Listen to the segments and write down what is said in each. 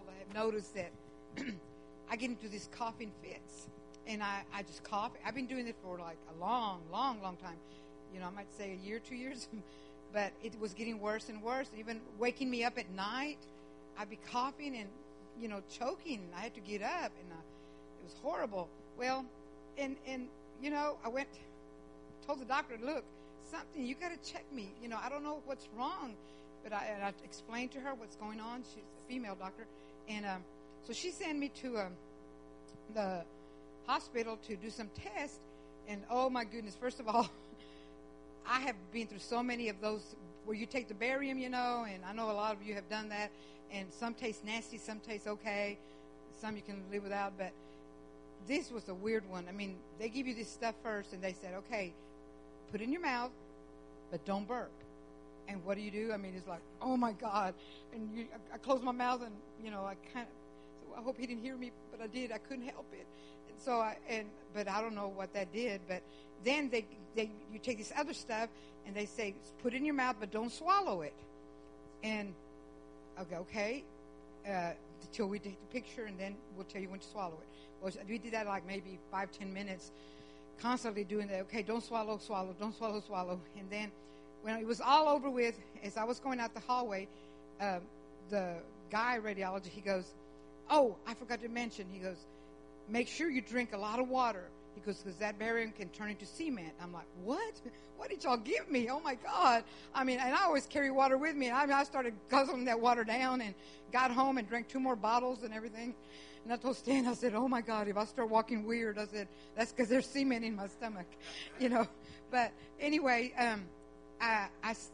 all have noticed that I get into these coughing fits. And I just cough. I've been doing it for like a long time. I might say a year, 2 years. But it was getting worse and worse. Even waking me up at night, I'd be coughing and, choking. I had to get up, and it was horrible. Well, and I went, told the doctor, look, something, you got to check me. I don't know what's wrong. But I explained to her what's going on. She's a female doctor. And so she sent me to the hospital to do some tests. And, oh, my goodness, first of all, I have been through so many of those where you take the barium, and I know a lot of you have done that. And some taste nasty, some taste okay. Some you can live without. But this was a weird one. I mean, they give you this stuff first, and they said, okay, put it in your mouth, but don't burp. And what do? I mean, it's like, oh, my God. And I closed my mouth, and, I kind of, so I hope he didn't hear me, but I did. I couldn't help it. And so but I don't know what that did. But then you take this other stuff, and they say, put it in your mouth, but don't swallow it. And I go, okay, until we take the picture, and then we'll tell you when to swallow it. Well, we did that like maybe 5-10 minutes, constantly doing that. Okay, don't swallow, don't swallow. And then when it was all over with, as I was going out the hallway, the guy, radiology, he goes, oh, I forgot to mention, he goes, make sure you drink a lot of water. He goes, because that barium can turn into cement. I'm like, what? What did y'all give me? Oh, my God. I mean, and I always carry water with me. And I started guzzling that water down and got home and drank 2 more bottles and everything. And I told Stan, I said, oh, my God, if I start walking weird, I said, that's because there's cement in my stomach, But anyway, I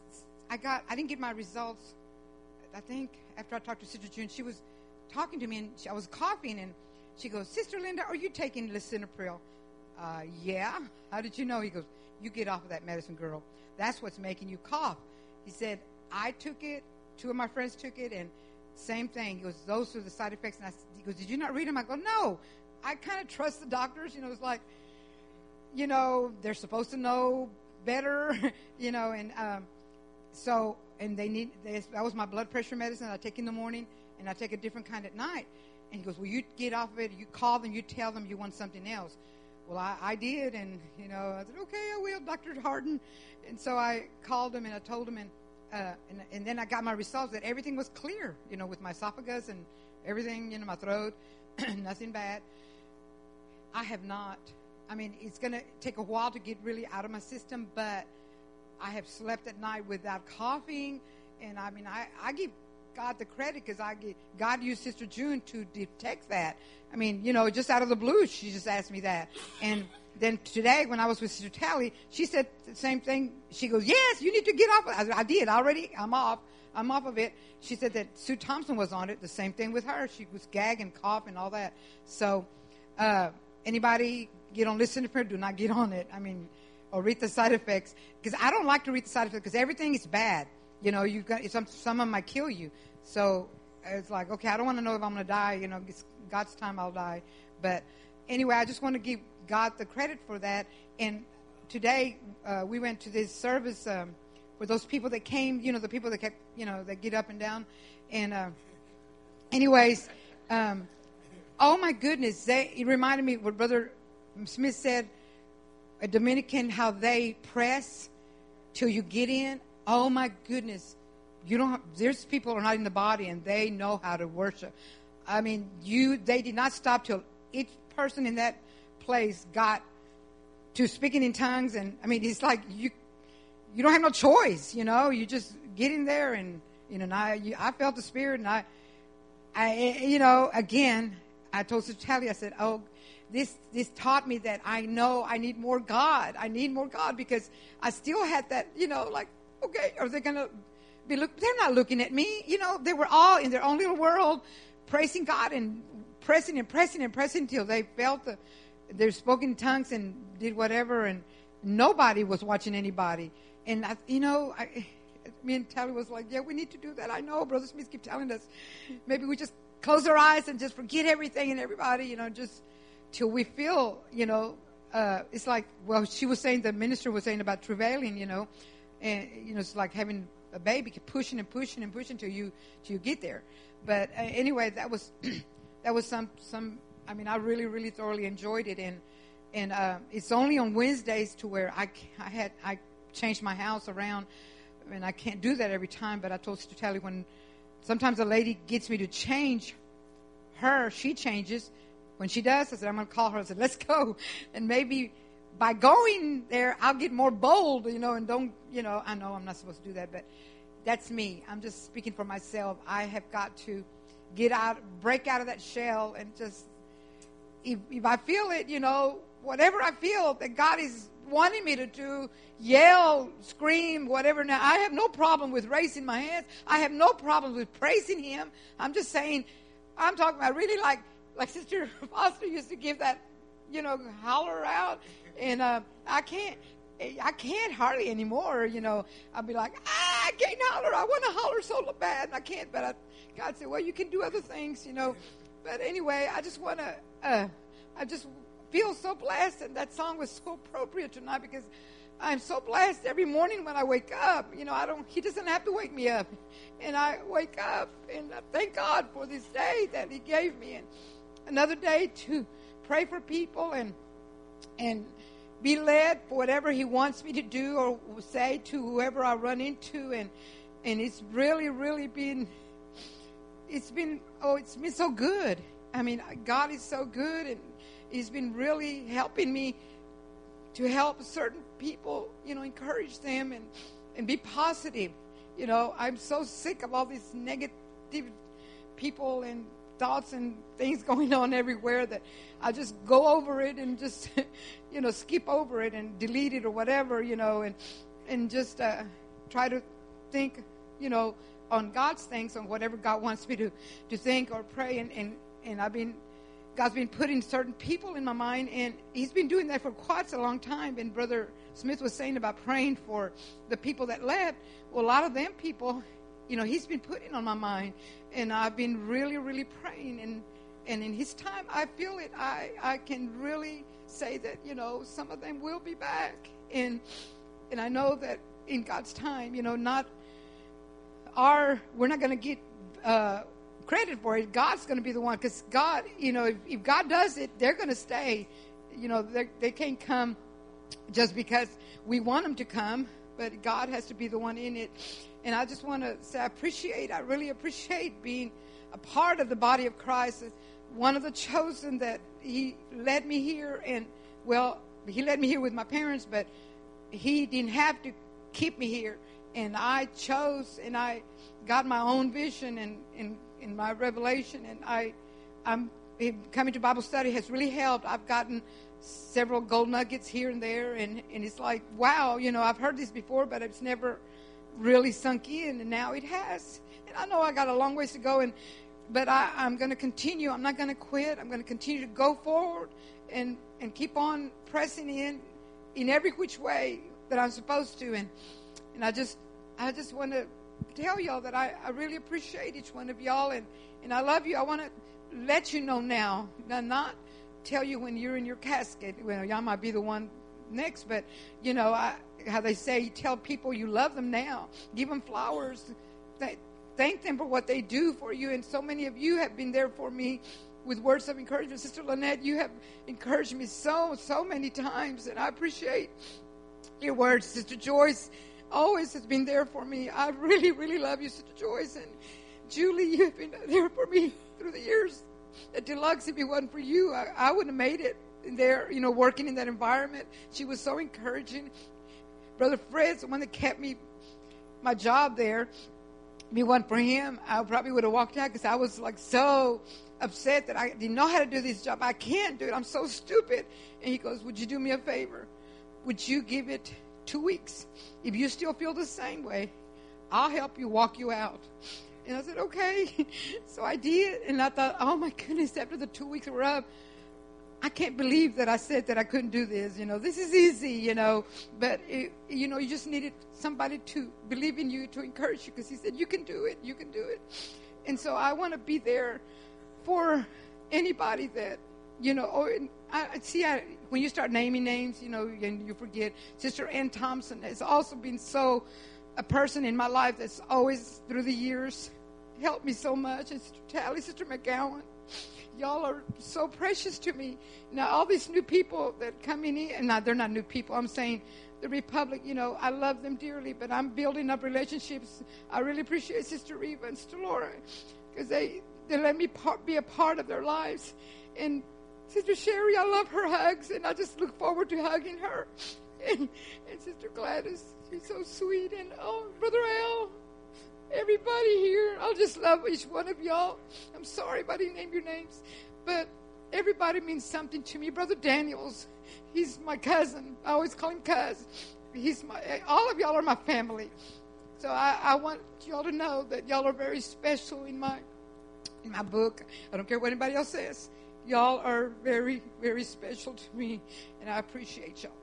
didn't get my results, I think, after I talked to Sister June. She was talking to me, and I was coughing, and she goes, Sister Linda, are you taking lisinopril? Yeah. How did you know? He goes, you get off of that medicine, girl. That's what's making you cough. He said, I took it. 2 of my friends took it, and same thing. He goes, those are the side effects. And he goes, did you not read them? I go, no. I kind of trust the doctors. It's like, they're supposed to know better, and so, and that was my blood pressure medicine I take in the morning, and I take a different kind at night. And he goes, well, you get off of it, you call them, you tell them you want something else. Well, I did, and, I said, okay, I will, Dr. Harden. And so I called him, and I told him, and then I got my results that everything was clear, with my esophagus and everything, my throat, nothing bad. I have not, it's going to take a while to get really out of my system, but I have slept at night without coughing, and I give God the credit because God used Sister June to detect that. Just out of the blue, she just asked me that. And then today, when I was with Sister Tally, she said the same thing. She goes, yes, you need to get off. I did already. I'm off of it. She said that Sue Thompson was on it. The same thing with her. She was gag and cough and all that. So anybody get on lisinopril, do not get on it. Or read the side effects. Because I don't like to read the side effects because everything is bad. You got some of them might kill you. So it's like, okay, I don't want to know if I'm going to die. It's God's time, I'll die. But anyway, I just want to give God the credit for that. And today we went to this service for those people that came, the people that kept, that get up and down. And anyways, oh my goodness, it reminded me what Brother Smith said, a Dominican, how they press till you get in. Oh my goodness. There's people who are not in the body and they know how to worship. They did not stop till each person in that place got to speaking in tongues. And it's like you don't have no choice, you just get in there and, I felt the Spirit, and again, I told Sister Tally, I said, oh, this taught me that I know I need more God. I need more God because I still had that, okay, are they going to they're not looking at me. They were all in their own little world praising God and pressing until they felt their spoken tongues and did whatever, and nobody was watching anybody. And, me and Tally was like, yeah, we need to do that. I know, Brother Smith keep telling us. Maybe we just close our eyes and just forget everything and everybody, just till we feel, it's like, well, she was saying, the minister was saying about travailing, and, it's like having a baby, keep pushing and pushing and pushing till you get there. But anyway, that was some. I mean, I really, really thoroughly enjoyed it, and it's only on Wednesdays to where I changed my house around, and I can't do that every time. But I told Sister Tally, when sometimes a lady gets me to change her, she changes. When she does, I said, I'm going to call her. I said, let's go. And maybe by going there, I'll get more bold, and don't, I know I'm not supposed to do that, but that's me. I'm just speaking for myself. I have got to break out of that shell, and just, if I feel it, whatever I feel that God is wanting me to do, yell, scream, whatever. Now, I have no problem with raising my hands. I have no problem with praising Him. I'm just saying, I'm talking about really like Sister Foster used to give that, holler out. And I can't hardly anymore, I'll be like, I can't holler. I want to holler so bad, and I can't. But God said, well, you can do other things, But anyway, I just want to, I just feel so blessed. And that song was so appropriate tonight, because I'm so blessed every morning when I wake up. He doesn't have to wake me up. And I wake up, and I thank God for this day that He gave me. And another day to pray for people and be led for whatever He wants me to do or say to whoever I run into. And it's really, really been so good. I mean, God is so good, and He's been really helping me to help certain people, encourage them and be positive. I'm so sick of all these negative people and thoughts and things going on everywhere that I just go over it and just, skip over it and delete it or whatever, and just try to think, on God's things, on whatever God wants me to think or pray. And God's been putting certain people in my mind, and He's been doing that for quite a long time. And Brother Smith was saying about praying for the people that left. Well, a lot of them people, He's been putting on my mind, and I've been really, really praying. And in His time, I feel it. I can really say that, some of them will be back. And I know that in God's time, we're not going to get credit for it. God's going to be the one, because God, if God does it, they're going to stay. They can't come just because we want them to come, but God has to be the one in it. And I just want to say I really appreciate being a part of the body of Christ, one of the chosen that He led me here. And, well, He led me here with my parents, but He didn't have to keep me here. And I chose, and I got my own vision and my revelation. And I'm coming to Bible study has really helped. I've gotten several gold nuggets here and there, and it's like, wow, I've heard this before, but it's never really sunk in, and now it has. And I know I got a long ways to go, but I'm going to continue. I'm not going to quit. I'm going to continue to go forward and keep on pressing in every which way that I'm supposed to. And I just want to tell y'all that I really appreciate each one of y'all, and I love you. I want to let you know now, not tell you when you're in your casket. Well, y'all might be the one next, but how they say, tell people you love them now. Give them flowers. Thank them for what they do for you. And so many of you have been there for me with words of encouragement. Sister Lynette, you have encouraged me so many times, and I appreciate your words. Sister Joyce always has been there for me. I really, really love you, Sister Joyce. And Julie, you have been there for me through the years. At Deluxe, if it wasn't for you, I wouldn't have made it there, working in that environment. She was so encouraging. Brother Fred's the one that kept my job there. If it wasn't for him, I probably would have walked out, because I was like so upset that I didn't know how to do this job. I can't do it. I'm so stupid. And he goes, would you do me a favor? Would you give it 2 weeks? If you still feel the same way, I'll help you walk you out. And I said, okay. So I did. And I thought, oh my goodness, after the 2 weeks were up, I can't believe that I said that I couldn't do this. This is easy, But, you just needed somebody to believe in you, to encourage you, because he said, you can do it. You can do it. And so I want to be there for anybody that, when you start naming names, and you forget. Sister Ann Thompson has also been so a person in my life that's always, through the years, helped me so much. And Sister Tally, Sister McGowan. Y'all are so precious to me. Now, all these new people that coming in, and now they're not new people. I'm saying the Republic, I love them dearly, but I'm building up relationships. I really appreciate Sister Reva and Sister Laura because they let me be a part of their lives. And Sister Sherry, I love her hugs, and I just look forward to hugging her. And Sister Gladys, she's so sweet. And, Brother Al, everybody here, I just love each one of y'all. I'm sorry if I didn't name your names, but everybody means something to me. Brother Daniels, he's my cousin. I always call him cuz. All of y'all are my family. So I want y'all to know that y'all are very special in my book. I don't care what anybody else says. Y'all are very, very special to me, and I appreciate y'all.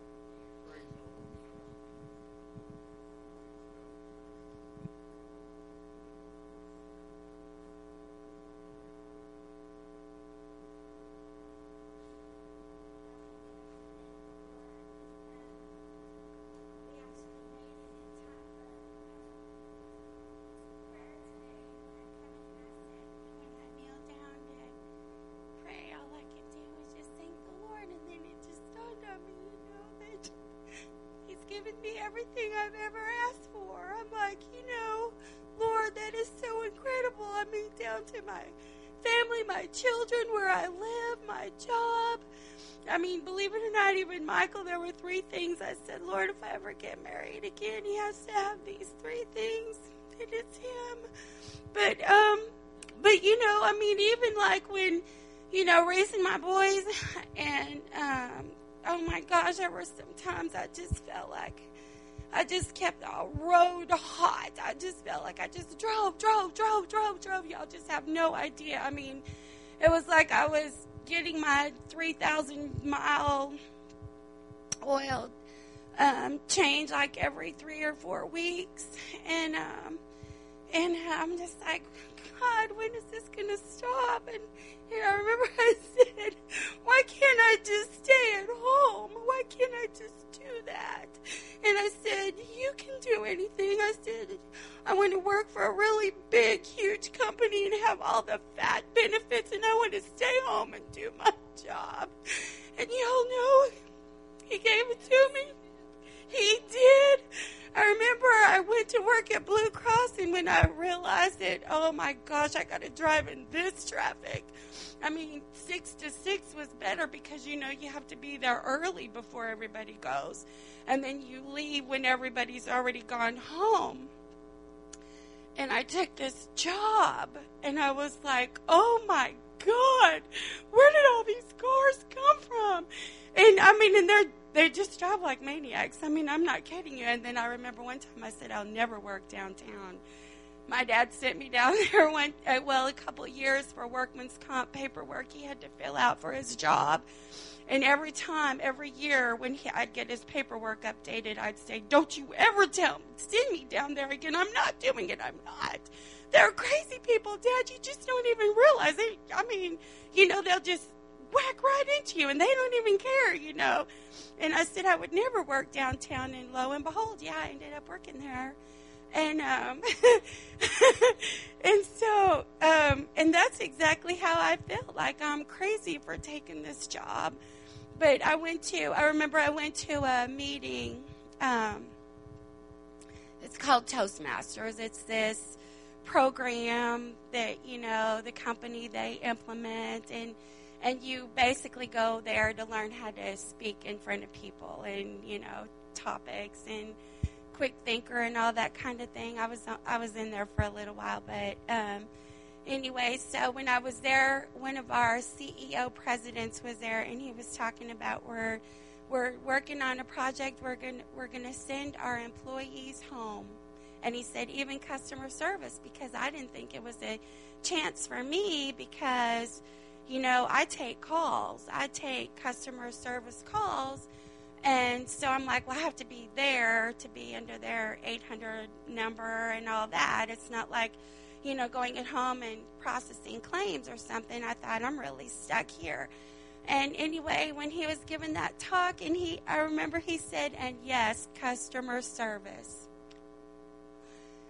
Everything I've ever asked for. I'm like, Lord, that is so incredible. I mean, down to my family, my children, where I live, my job. I mean, believe it or not, even Michael, there were 3 things I said, Lord, if I ever get married again, he has to have these 3 things, and it's him. But I mean, even like when, raising my boys, and, oh my gosh, there were some times I just felt like I just kept the road hot. I just felt like I just drove. Y'all just have no idea. I mean, it was like I was getting my 3,000-mile oil change like every 3 or 4 weeks. And I'm just like, God, when is this going to stop? And I remember I said, why can't I just stay at home? Why can't I just do that? And I said, you can do anything. I said, I want to work for a really big, huge company and have all the fat benefits, and I want to stay home and do my job. And y'all know, he gave it to me. He did. I remember I went to work at Blue Cross, and when I realized that, oh my gosh, I got to drive in this traffic. I mean, 6 to 6 was better because, you have to be there early before everybody goes. And then you leave when everybody's already gone home. And I took this job, and I was like, oh my God, where did all these cars come from? And I mean, and they just drive like maniacs. I mean, I'm not kidding you. And then I remember one time I said, I'll never work downtown. My dad sent me down there a couple years for workman's comp paperwork he had to fill out for his job. And every year when I'd get his paperwork updated, I'd say, don't you ever send me down there again. I'm not doing it. I'm not. They're crazy people, Dad. You just don't even realize it. I mean, they'll just whack right into you, and they don't even care, And I said I would never work downtown, and lo and behold, I ended up working there. And and that's exactly how I felt. Like I'm crazy for taking this job. But I remember I went to a meeting. It's called Toastmasters. It's this program that, the company, they implement, and you basically go there to learn how to speak in front of people and, topics and quick thinker and all that kind of thing. I was in there for a little while, but anyway, so when I was there, one of our CEO presidents was there, and he was talking about we're working on a project. We're gonna send our employees home, and he said even customer service, because I didn't think it was a chance for me because I take calls. I take customer service calls. And so I'm like, well, I have to be there to be under their 800 number and all that. It's not like, going at home and processing claims or something. I thought I'm really stuck here. And anyway, when he was giving that talk, and I remember he said, and yes, customer service.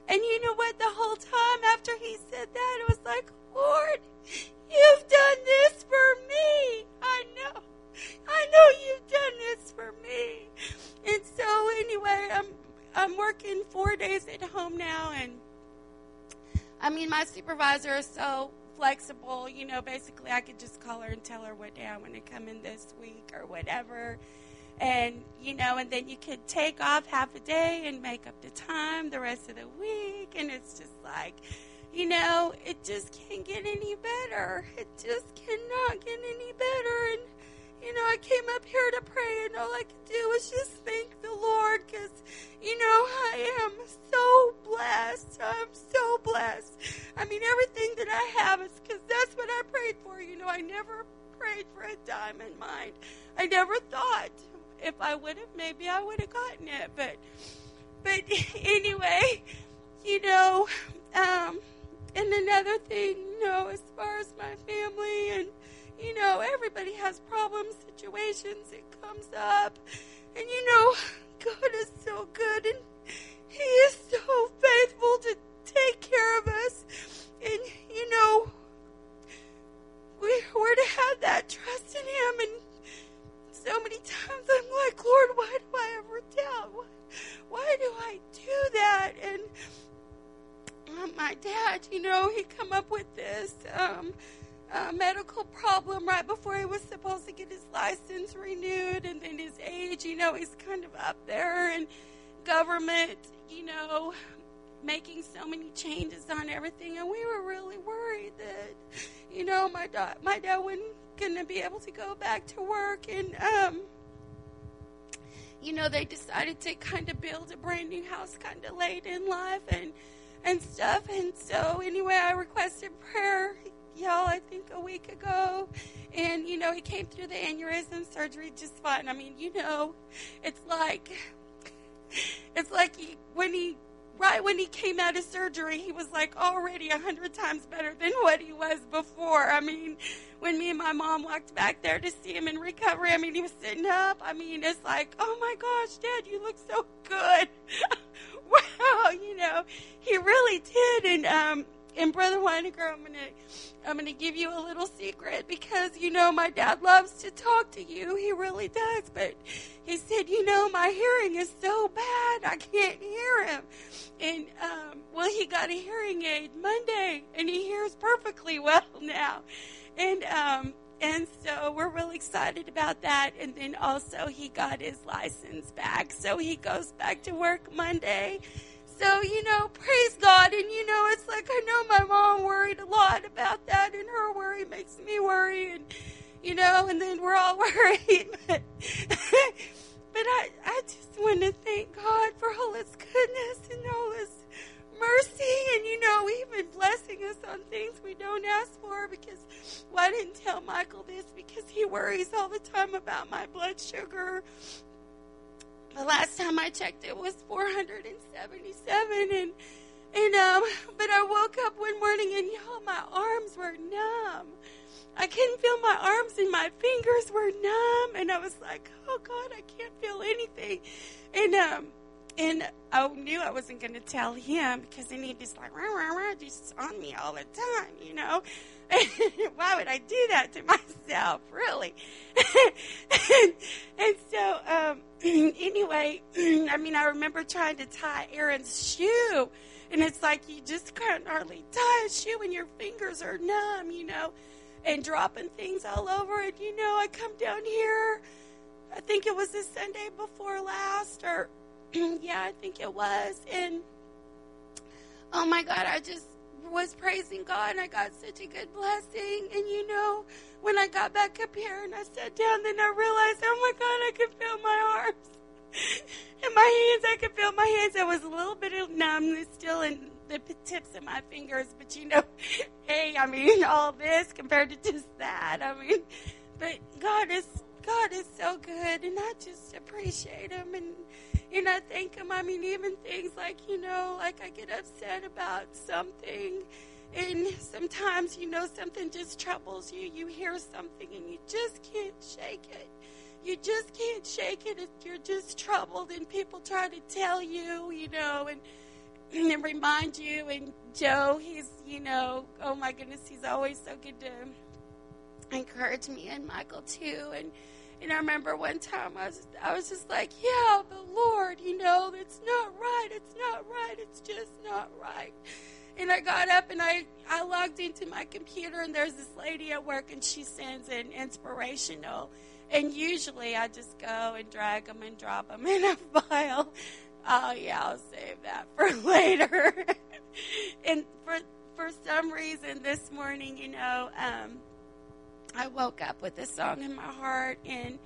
And you know what? The whole time after he said that, it was like, Lord, you've done this for me. I know you've done this for me. And so anyway, I'm working 4 days at home now, and I mean, my supervisor is so flexible. You know, basically I could just call her and tell her what day I want to come in this week or whatever. And, you know, and then you could take off half a day and make up the time the rest of the week. And it's just like, you know, it just can't get any better. It just cannot get any better. And, you know, I came up here to pray, and all I could do was just thank the Lord, because, you know, I am so blessed. I'm so blessed. I mean, everything that I have is because that's what I prayed for. You know, I never prayed for a dime in mind. I never thought if I would have, maybe I would have gotten it. But anyway, you know, and another thing, you know, as far as my family, and, you know, everybody has problems, situations, it comes up. And, you know, God is so good, and He is so faithful to take care of us. And, you know, we're to have that trust in Him. And so many times I'm like, Lord, why do I ever doubt? Why do I do that? And my dad, you know, he come up with this medical problem right before he was supposed to get his license renewed, and then his age, you know, he's kind of up there, and government, you know, making so many changes on everything, and we were really worried that, you know, my dad wasn't going to be able to go back to work. And you know, they decided to kind of build a brand new house kind of late in life and stuff. And so anyway, I requested prayer, y'all, I think a week ago. And, you know, he came through the aneurysm surgery just fine. I mean, you know, it's like right when he came out of surgery, he was like already 100 times better than what he was before. I mean, when me and my mom walked back there to see him in recovery, I mean, he was sitting up. I mean, it's like, oh my gosh, Dad, you look so good. Wow, you know, he really did. And Brother Weininger, I'm gonna give you a little secret, because, you know, my dad loves to talk to you. He really does. But he said, you know, my hearing is so bad, I can't hear him. And, well, he got a hearing aid Monday, and he hears perfectly well now. And so we're really excited about that. And then also he got his license back, so he goes back to work Monday. So, you know, praise God. And, you know, it's like, I know my mom worried a lot about that, and her worry makes me worry, and, you know, and then we're all worried. But I just want to thank God for all His goodness and all His mercy, and, you know, even blessing us on things we don't ask for, because, well, I didn't tell Michael this because he worries all the time about my blood sugar. The last time I checked, it was 477, but I woke up one morning, and y'all, my arms were numb. I couldn't feel my arms, and my fingers were numb, and I was like, oh God, I can't feel anything. And I knew I wasn't going to tell him, because then he'd just like, rah, rah, rah, just on me all the time, you know. Why would I do that to myself, really? and so, anyway, I mean, I remember trying to tie Aaron's shoe, and it's like you just can't hardly tie a shoe when your fingers are numb, you know, and dropping things all over it. You know, I come down here, I think it was the Sunday before last, or yeah, I think it was, and oh my God, I just was praising God, and I got such a good blessing. And, you know, when I got back up here and I sat down, then I realized, oh my God, I could feel my arms and my hands. I could feel my hands. I was a little bit of numbness still in the tips of my fingers, but, you know, hey, I mean, all this compared to just that, I mean, but God is so good, and I just appreciate Him, and I thank Him. I mean, even things like, you know, like I get upset about something, and sometimes, you know, something just troubles you. You hear something, and you just can't shake it. You just can't shake it if you're just troubled, and people try to tell you, you know, and and remind you. And Joe, he's, oh my goodness, he's always so good to encourage me, and Michael too. And I remember one time I was just like, yeah, but Lord, it's not right. It's not right. It's just not right. And I got up and I logged into my computer, and there's this lady at work, and she sends an inspirational. And usually I just go and drag them and drop them in a file. Oh, yeah, I'll save that for later. And for some reason this morning, I woke up with this song in my heart. And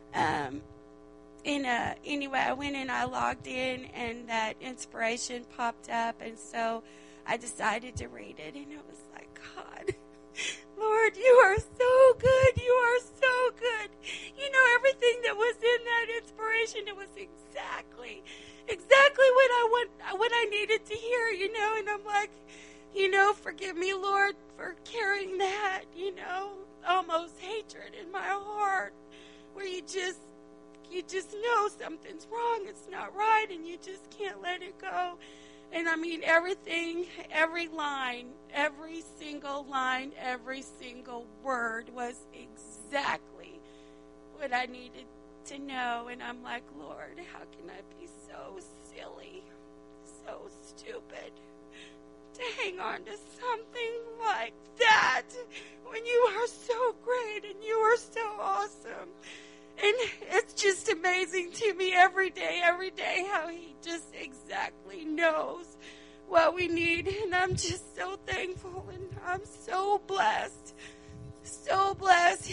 anyway, I went and I logged in, and that inspiration popped up. And so I decided to read it, and it was like, God, Lord, you are so good. You are so good. Everything that was in that inspiration, it was exactly what I needed to hear, and I'm like, forgive me, Lord, for carrying that, almost hatred in my heart, where you just know something's wrong, it's not right, and you just can't let it go. And I mean, everything, every line, every single line, every single word was exactly what I needed to know. And I'm like, Lord, how can I be so silly, so stupid, to hang on to something like that when you are so great and you are so awesome? And it's just amazing to me every day, how he just exactly knows what we need. And I'm just so thankful, and I'm so blessed. So blessed.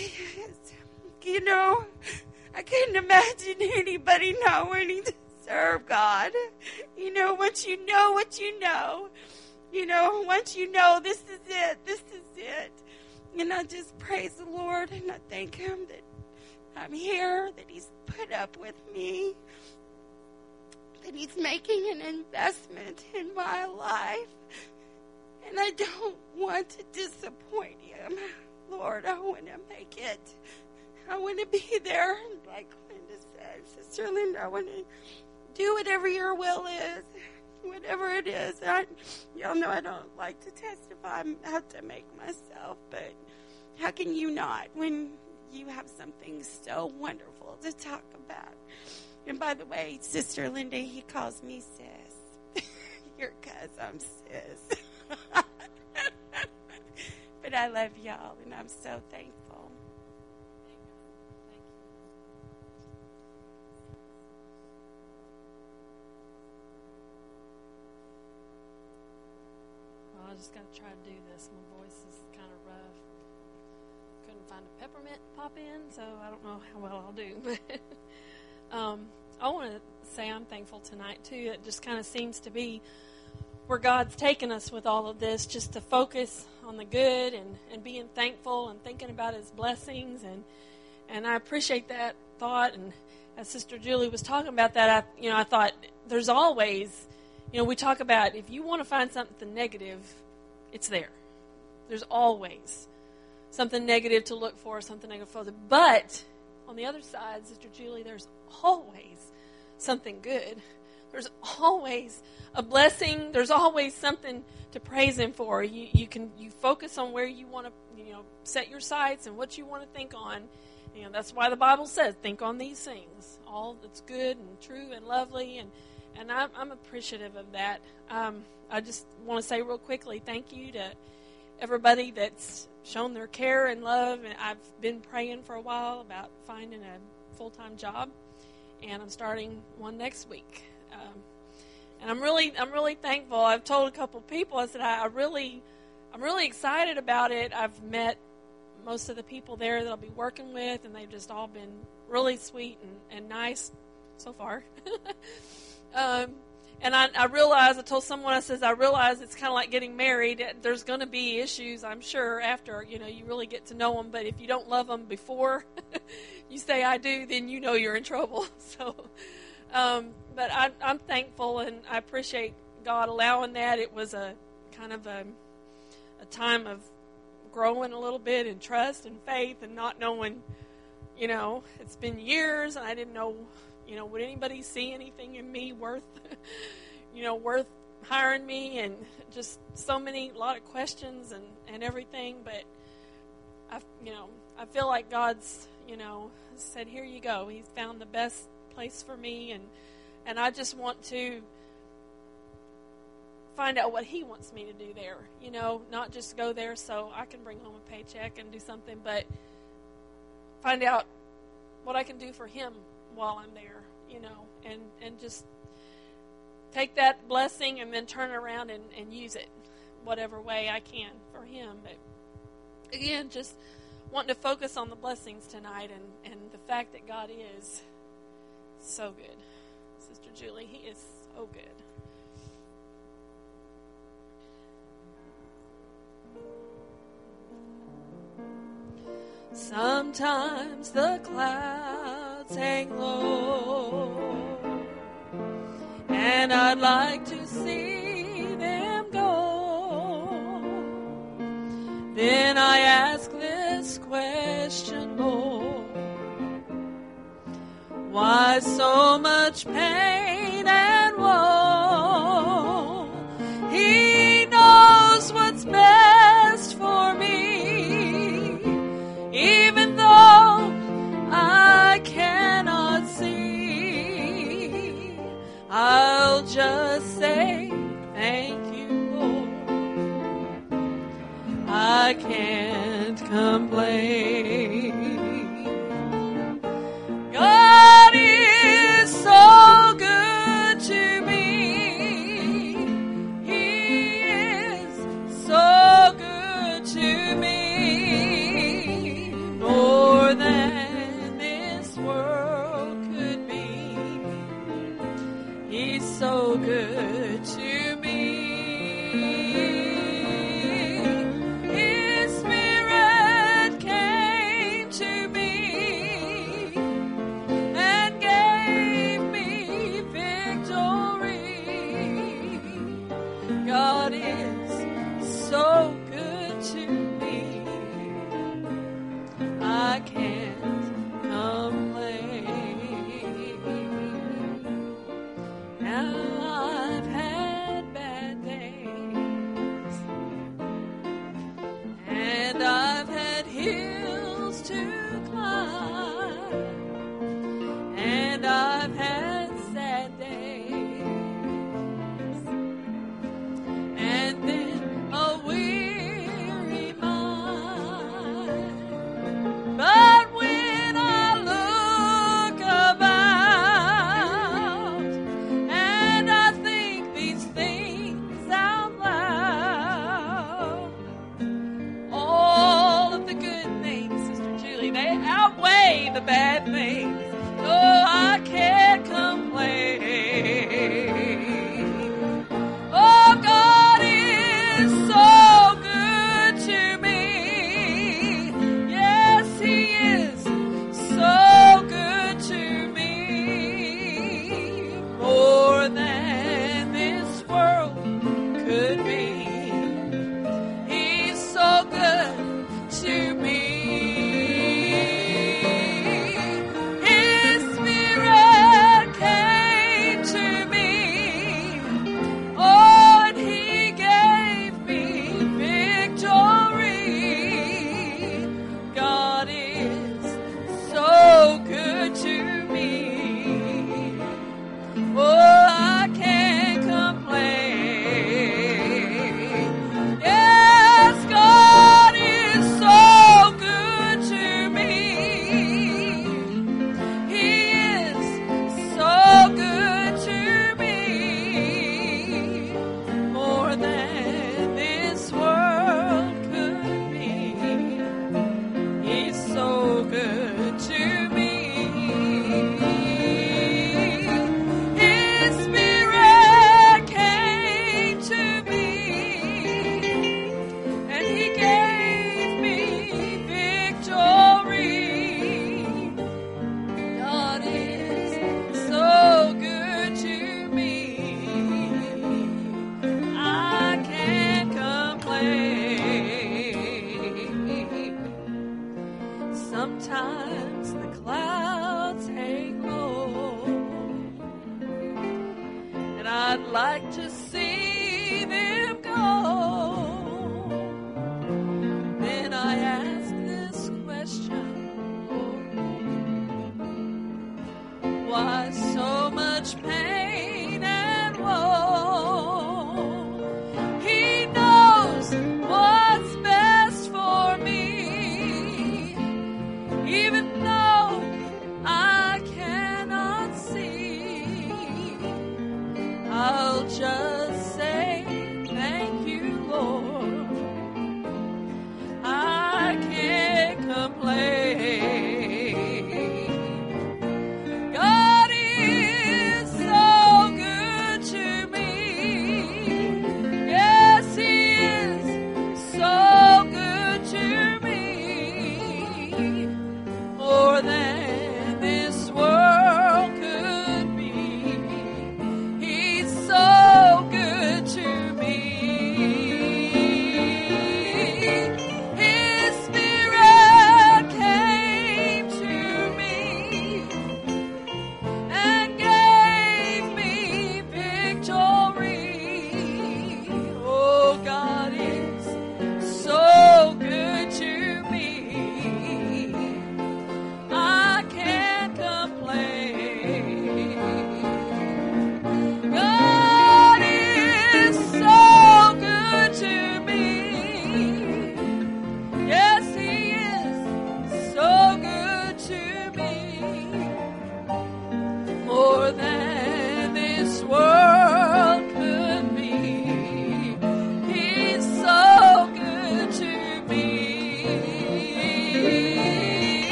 I couldn't imagine anybody not wanting to serve God. Once you know what you know, once you know this is it. And I just praise the Lord, and I thank him that I'm here, that he's put up with me, that he's making an investment in my life, and I don't want to disappoint him. Lord, I want to make it. I want to be there, like Linda said, Sister Linda, I want to do whatever your will is, whatever it is. Y'all know I don't like to testify. I have to make myself, but how can you not when you have something so wonderful to talk about? And by the way, Sister Linda, he calls me sis. You're 'cause I'm sis. But I love y'all, and I'm so thankful. Well, I just got to try to do this. My voice is kind of rough. Couldn't find a peppermint to pop in, so I don't know how well I'll do. I want to say I'm thankful tonight, too. It just kind of seems to be where God's taken us with all of this, just to focus on the good and being thankful and thinking about his blessings. And I appreciate that thought. And as Sister Julie was talking about that, I thought there's always, we talk about if you want to find something negative, it's there. There's always something negative to look for, something negative for. But on the other side, Sister Julie, there's always something good. There's always a blessing. There's always something to praise him for. You focus on where you want to, set your sights and what you want to think on. That's why the Bible says, think on these things, all that's good and true and lovely. And I'm appreciative of that. I just want to say real quickly, thank you to everybody that's shown their care and love. And I've been praying for a while about finding a full-time job, and I'm starting one next week. And I'm really thankful. I've told a couple people, I said I'm really excited about it. I've met most of the people there that I'll be working with, and they've just all been really sweet and nice so far. And I realize, I told someone, I realize it's kind of like getting married. There's going to be issues, I'm sure, after, you really get to know them. But if you don't love them before you say I do, then you're in trouble. So, but I'm thankful, and I appreciate God allowing that. It was a kind of a time of growing a little bit in trust and faith and not knowing, it's been years, and I didn't know, would anybody see anything in me worth hiring me, and just a lot of questions and everything. But I feel like God's, said, here you go. He's found the best place for me, and I just want to find out what He wants me to do there. Not just go there so I can bring home a paycheck and do something, but find out what I can do for Him while I'm there, and just take that blessing and then turn around and use it whatever way I can for Him. But again, just wanting to focus on the blessings tonight and the fact that God is so good. Sister Julie, He is so good. Sometimes the clouds hang low, and I'd like to see them go. Then I ask this question, Lord, why so much pain and woe? He knows what's best for me, even though I cannot see. I'll just say thank you, Lord. I can't complain. God is so good to me. He is so good to me. More than this world could be. He's so good to me. His Spirit came to me and gave me victory. God is so good to me. I can't complain. Now I've had bad days, and I've had hills to climb, and I've had sad days, and then a weary mind. But when I look about and I think these things out loud, all of the good things, Sister Julie, they outweigh the bad things. So I can't complain. Oh, God is so good to me. Yes, He is so good to me. More than this world could be. He's so good to me. His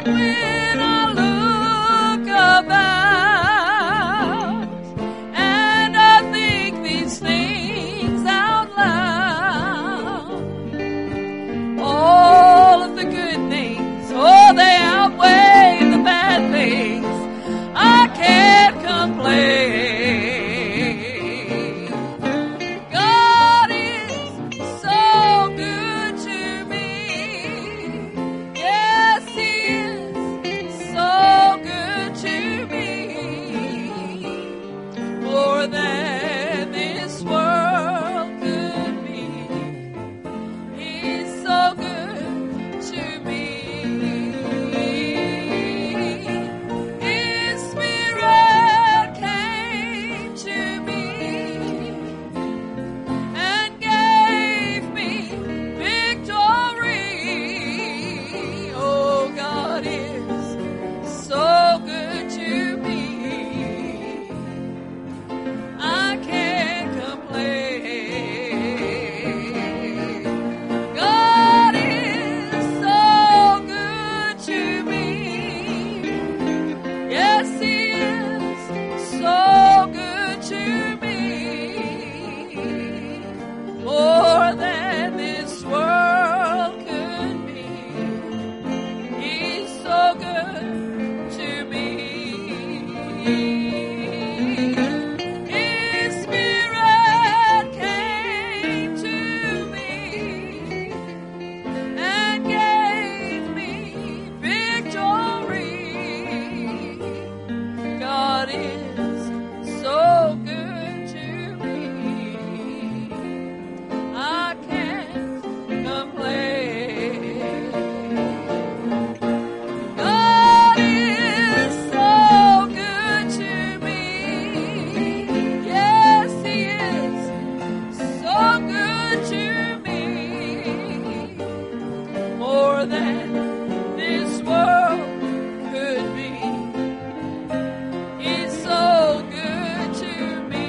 when I look about and I think these things out loud, all of the good things, oh, they outweigh the bad things. I can't complain. God is so good to me. Yes, He is so good to me. More than this world could be. He's so good to me. His Spirit came to me and gave me victory. Oh, God is so good to me. I can't complain. God is so good to me. Yes, He is so good to me. More than this world could be. He's so good to me. His Spirit came to me and gave me victory. God is so good to me. I can't complain. God is so good to me. Yes, He is so good to me. More than this world could be. He's so good to me.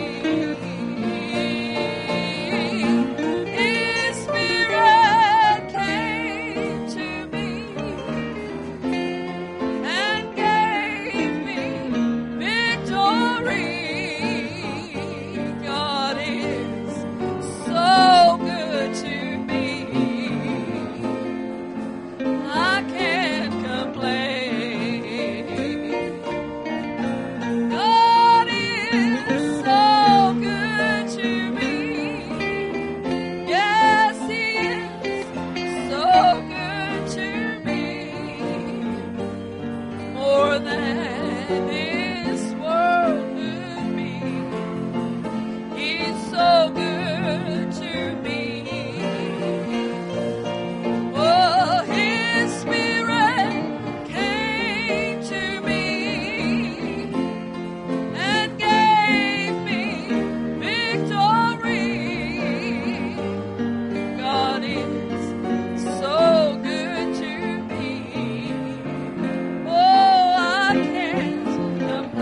His Spirit came to me and gave me victory. God is so good to me. I can't complain. God is so good to me. Yes, He is so good to me. More than this world could be. He's so good to me. Oh, His Spirit came to me and gave me victory. God is so good to me. Oh, I can't complain.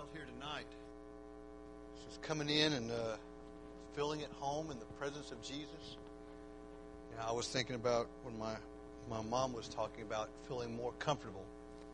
felt here tonight, just coming in and feeling at home in the presence of Jesus. You know, I was thinking about when my mom was talking about feeling more comfortable.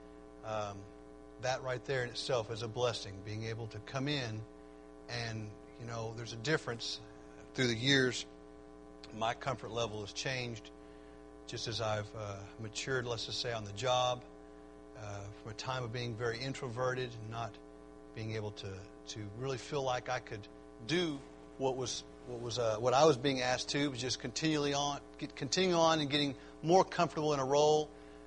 That right there in itself is a blessing, being able to come in and, you know, there's a difference through the years. My comfort level has changed just as I've matured, let's just say, on the job, from a time of being very introverted and not being able to really feel like I could do what I was being asked to, but just continuing on and getting more comfortable in a role.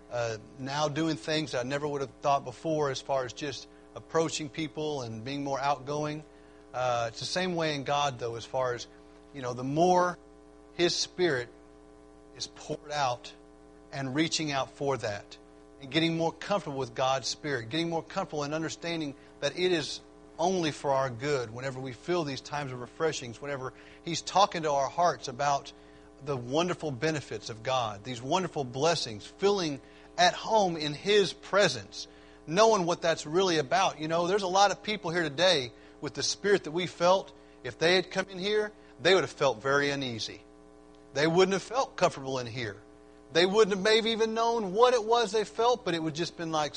Now doing things that I never would have thought before, as far as just approaching people and being more outgoing. It's the same way in God, though, as far as, you know, the more His Spirit is poured out and reaching out for that, and getting more comfortable with God's Spirit, getting more comfortable in understanding that it is only for our good whenever we feel these times of refreshings, whenever He's talking to our hearts about the wonderful benefits of God, these wonderful blessings, feeling at home in His presence, knowing what that's really about. You know, there's a lot of people here today with the Spirit that we felt. If they had come in here, they would have felt very uneasy. They wouldn't have felt comfortable in here. They wouldn't have maybe even known what it was they felt, but it would just been like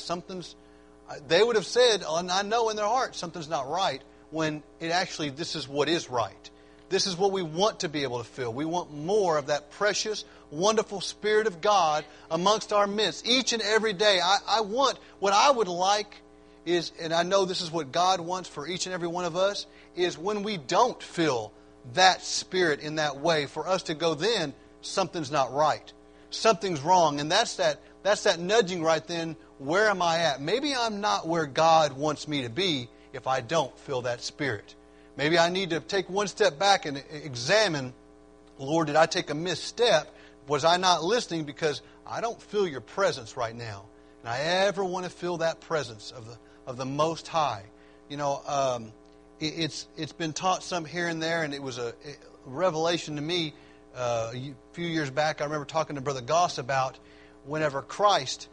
they would have said, and I know in their heart, something's not right, when it actually, this is what is right. This is what we want to be able to feel. We want more of that precious, wonderful Spirit of God amongst our midst. Each and every day, I want, what I would like is, and I know this is what God wants for each and every one of us, is when we don't feel that Spirit in that way, for us to go, then something's not right. Something's wrong. And that's that nudging right then. Where am I at? Maybe I'm not where God wants me to be if I don't feel that Spirit. Maybe I need to take one step back and examine, Lord, did I take a misstep? Was I not listening because I don't feel your presence right now? And I ever want to feel that presence of the Most High. You know, it's been taught some here and there, and it was a revelation to me a few years back. I remember talking to Brother Goss about whenever Christ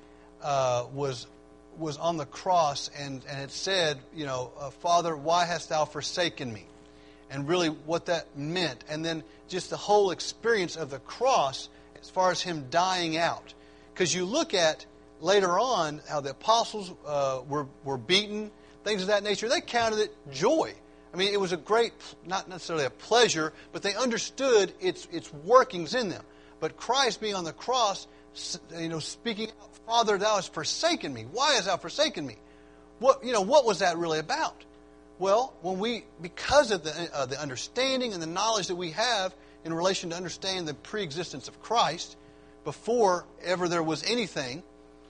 was on the cross and it said, you know, Father, why hast thou forsaken me? And really what that meant. And then just the whole experience of the cross as far as Him dying out. Because you look at later on how the apostles were beaten, things of that nature. They counted it joy. I mean, it was a great, not necessarily a pleasure, but they understood its workings in them. But Christ being on the cross, you know, speaking out, Father, thou hast forsaken me. Why hast thou forsaken me? What was that really about? Well, because of the understanding and the knowledge that we have in relation to understanding the preexistence of Christ, before ever there was anything,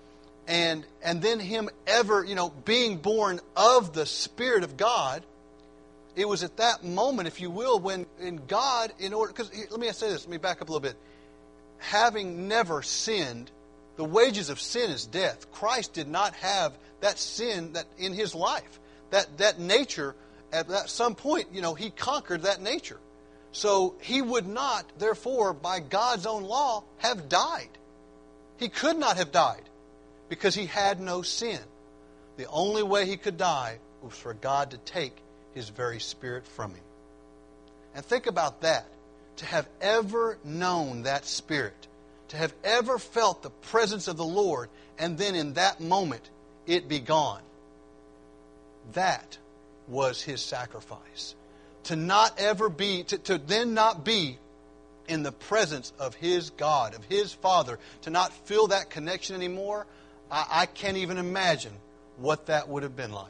and then Him ever, you know, being born of the Spirit of God, it was at that moment, if you will, when in God, because let me say this, let me back up a little bit. Having never sinned, the wages of sin is death. Christ did not have that sin that in His life. That nature, at some point, you know, He conquered that nature. So He would not, therefore, by God's own law, have died. He could not have died because He had no sin. The only way He could die was for God to take His very Spirit from Him. And think about that. To have ever known that Spirit, to have ever felt the presence of the Lord, and then in that moment it be gone. That was His sacrifice. To not ever be, to then not be in the presence of His God, of His Father, to not feel that connection anymore, I can't even imagine what that would have been like.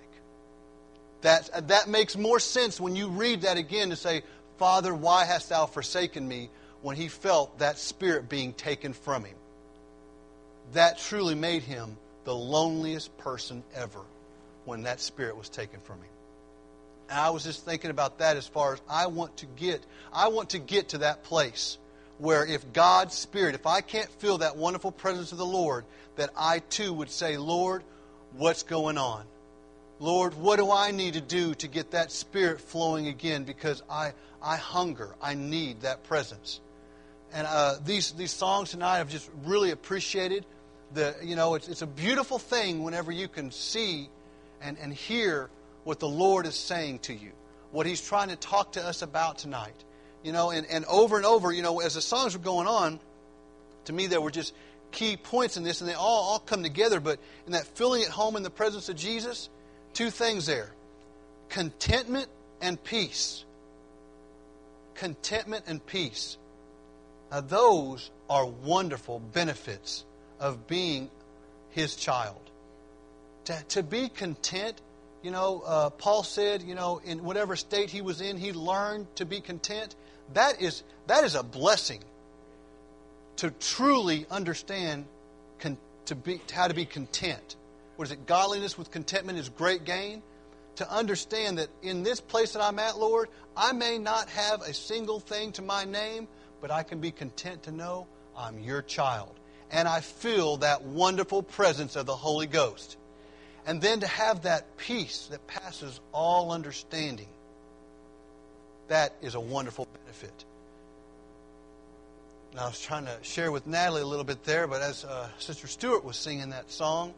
That makes more sense when you read that again to say, Father, why hast thou forsaken me, when He felt that Spirit being taken from Him. That truly made Him the loneliest person ever when that Spirit was taken from Him. And I was just thinking about that as far as I want to get to that place where if God's Spirit, if I can't feel that wonderful presence of the Lord, that I too would say, Lord, what's going on? Lord, what do I need to do to get that Spirit flowing again? Because I hunger. I need that presence. And these songs tonight I've just really appreciated. It's a beautiful thing whenever you can see and hear what the Lord is saying to you, what He's trying to talk to us about tonight. And over and over, as the songs were going on, to me there were just key points in this, and they all come together. But in that feeling at home in the presence of Jesus, two things there: contentment and peace. Contentment and peace. Now those are wonderful benefits of being His child. To be content, Paul said, in whatever state he was in, he learned to be content. That is a blessing. To truly understand how to be content. What is it? Godliness with contentment is great gain. To understand that in this place that I'm at, Lord, I may not have a single thing to my name, but I can be content to know I'm your child. And I feel that wonderful presence of the Holy Ghost. And then to have that peace that passes all understanding. That is a wonderful benefit. Now, I was trying to share with Natalie a little bit there, but as Sister Stewart was singing that song,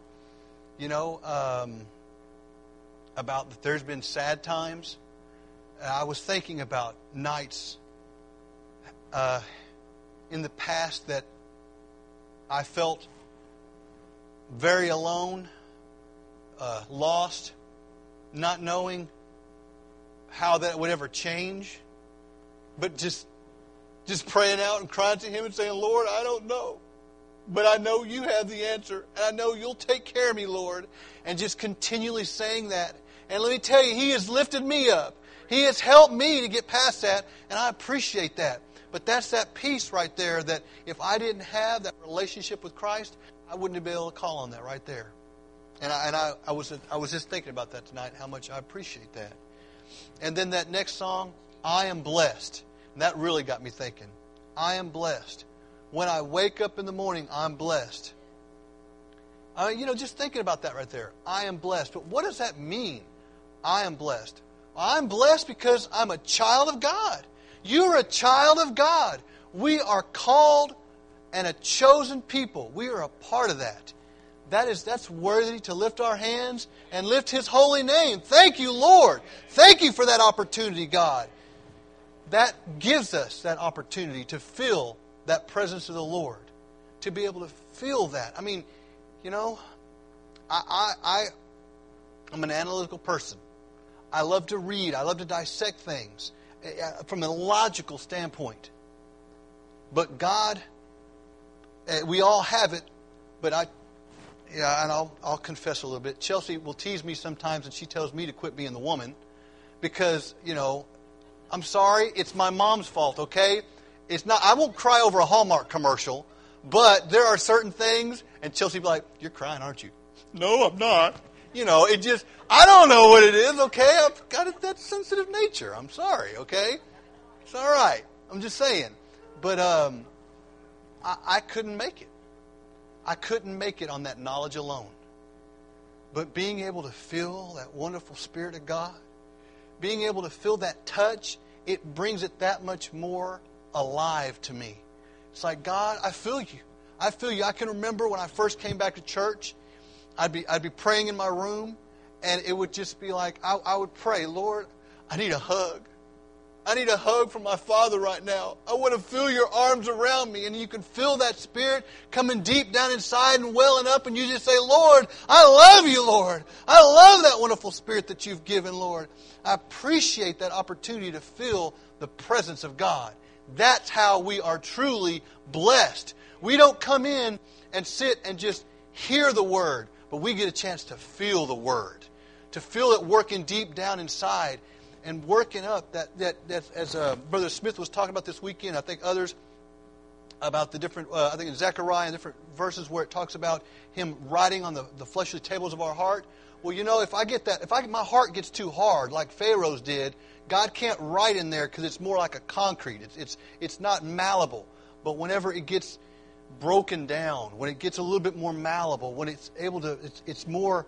about that there's been sad times, I was thinking about nights in the past that I felt very alone, lost, not knowing how that would ever change, but just praying out and crying to Him and saying, Lord, I don't know. But I know You have the answer. And I know You'll take care of me, Lord. And just continually saying that. And let me tell you, He has lifted me up. He has helped me to get past that. And I appreciate that. But that's that peace right there that if I didn't have that relationship with Christ, I wouldn't be able to call on that right there. And I was just thinking about that tonight, how much I appreciate that. And then that next song, I Am Blessed. And that really got me thinking. I am blessed. When I wake up in the morning, I'm blessed. Just thinking about that right there. I am blessed. But what does that mean? I am blessed. Well, I'm blessed because I'm a child of God. You're a child of God. We are called and a chosen people. We are a part of that. That's worthy to lift our hands and lift His holy name. Thank You, Lord. Thank You for that opportunity, God. That gives us that opportunity to feel that presence of the Lord. To be able to feel that. I mean, I'm an analytical person. I love to read. I love to dissect things from a logical standpoint. But God, we all have it, but I'll confess a little bit. Chelsea will tease me sometimes, and she tells me to quit being the woman because, I'm sorry, it's my mom's fault, okay? It's not. I won't cry over a Hallmark commercial, but there are certain things, and Chelsea will be like, "You're crying, aren't you?" "No, I'm not." I don't know what it is, okay? I've got that sensitive nature. I'm sorry, okay? It's all right. I'm just saying. But I couldn't make it. I couldn't make it on that knowledge alone. But being able to feel that wonderful Spirit of God, being able to feel that touch, it brings it that much more alive to me. It's like, God, I feel You. I feel You. I can remember when I first came back to church, I'd be praying in my room, and it would just be like, I would pray, Lord, I need a hug. I need a hug from my Father right now. I want to feel Your arms around me. And you can feel that Spirit coming deep down inside and welling up. And you just say, Lord, I love You, Lord. I love that wonderful Spirit that You've given, Lord. I appreciate that opportunity to feel the presence of God. That's how we are truly blessed. We don't come in and sit and just hear the Word, but we get a chance to feel the Word. To feel it working deep down inside. And working up that as Brother Smith was talking about this weekend, I think others about the different, I think in Zechariah and different verses where it talks about Him writing on the fleshly tables of our heart. Well, if my heart gets too hard, like Pharaoh's did, God can't write in there because it's more like a concrete. It's not malleable. But whenever it gets broken down, when it gets a little bit more malleable, when it's able to, it's more,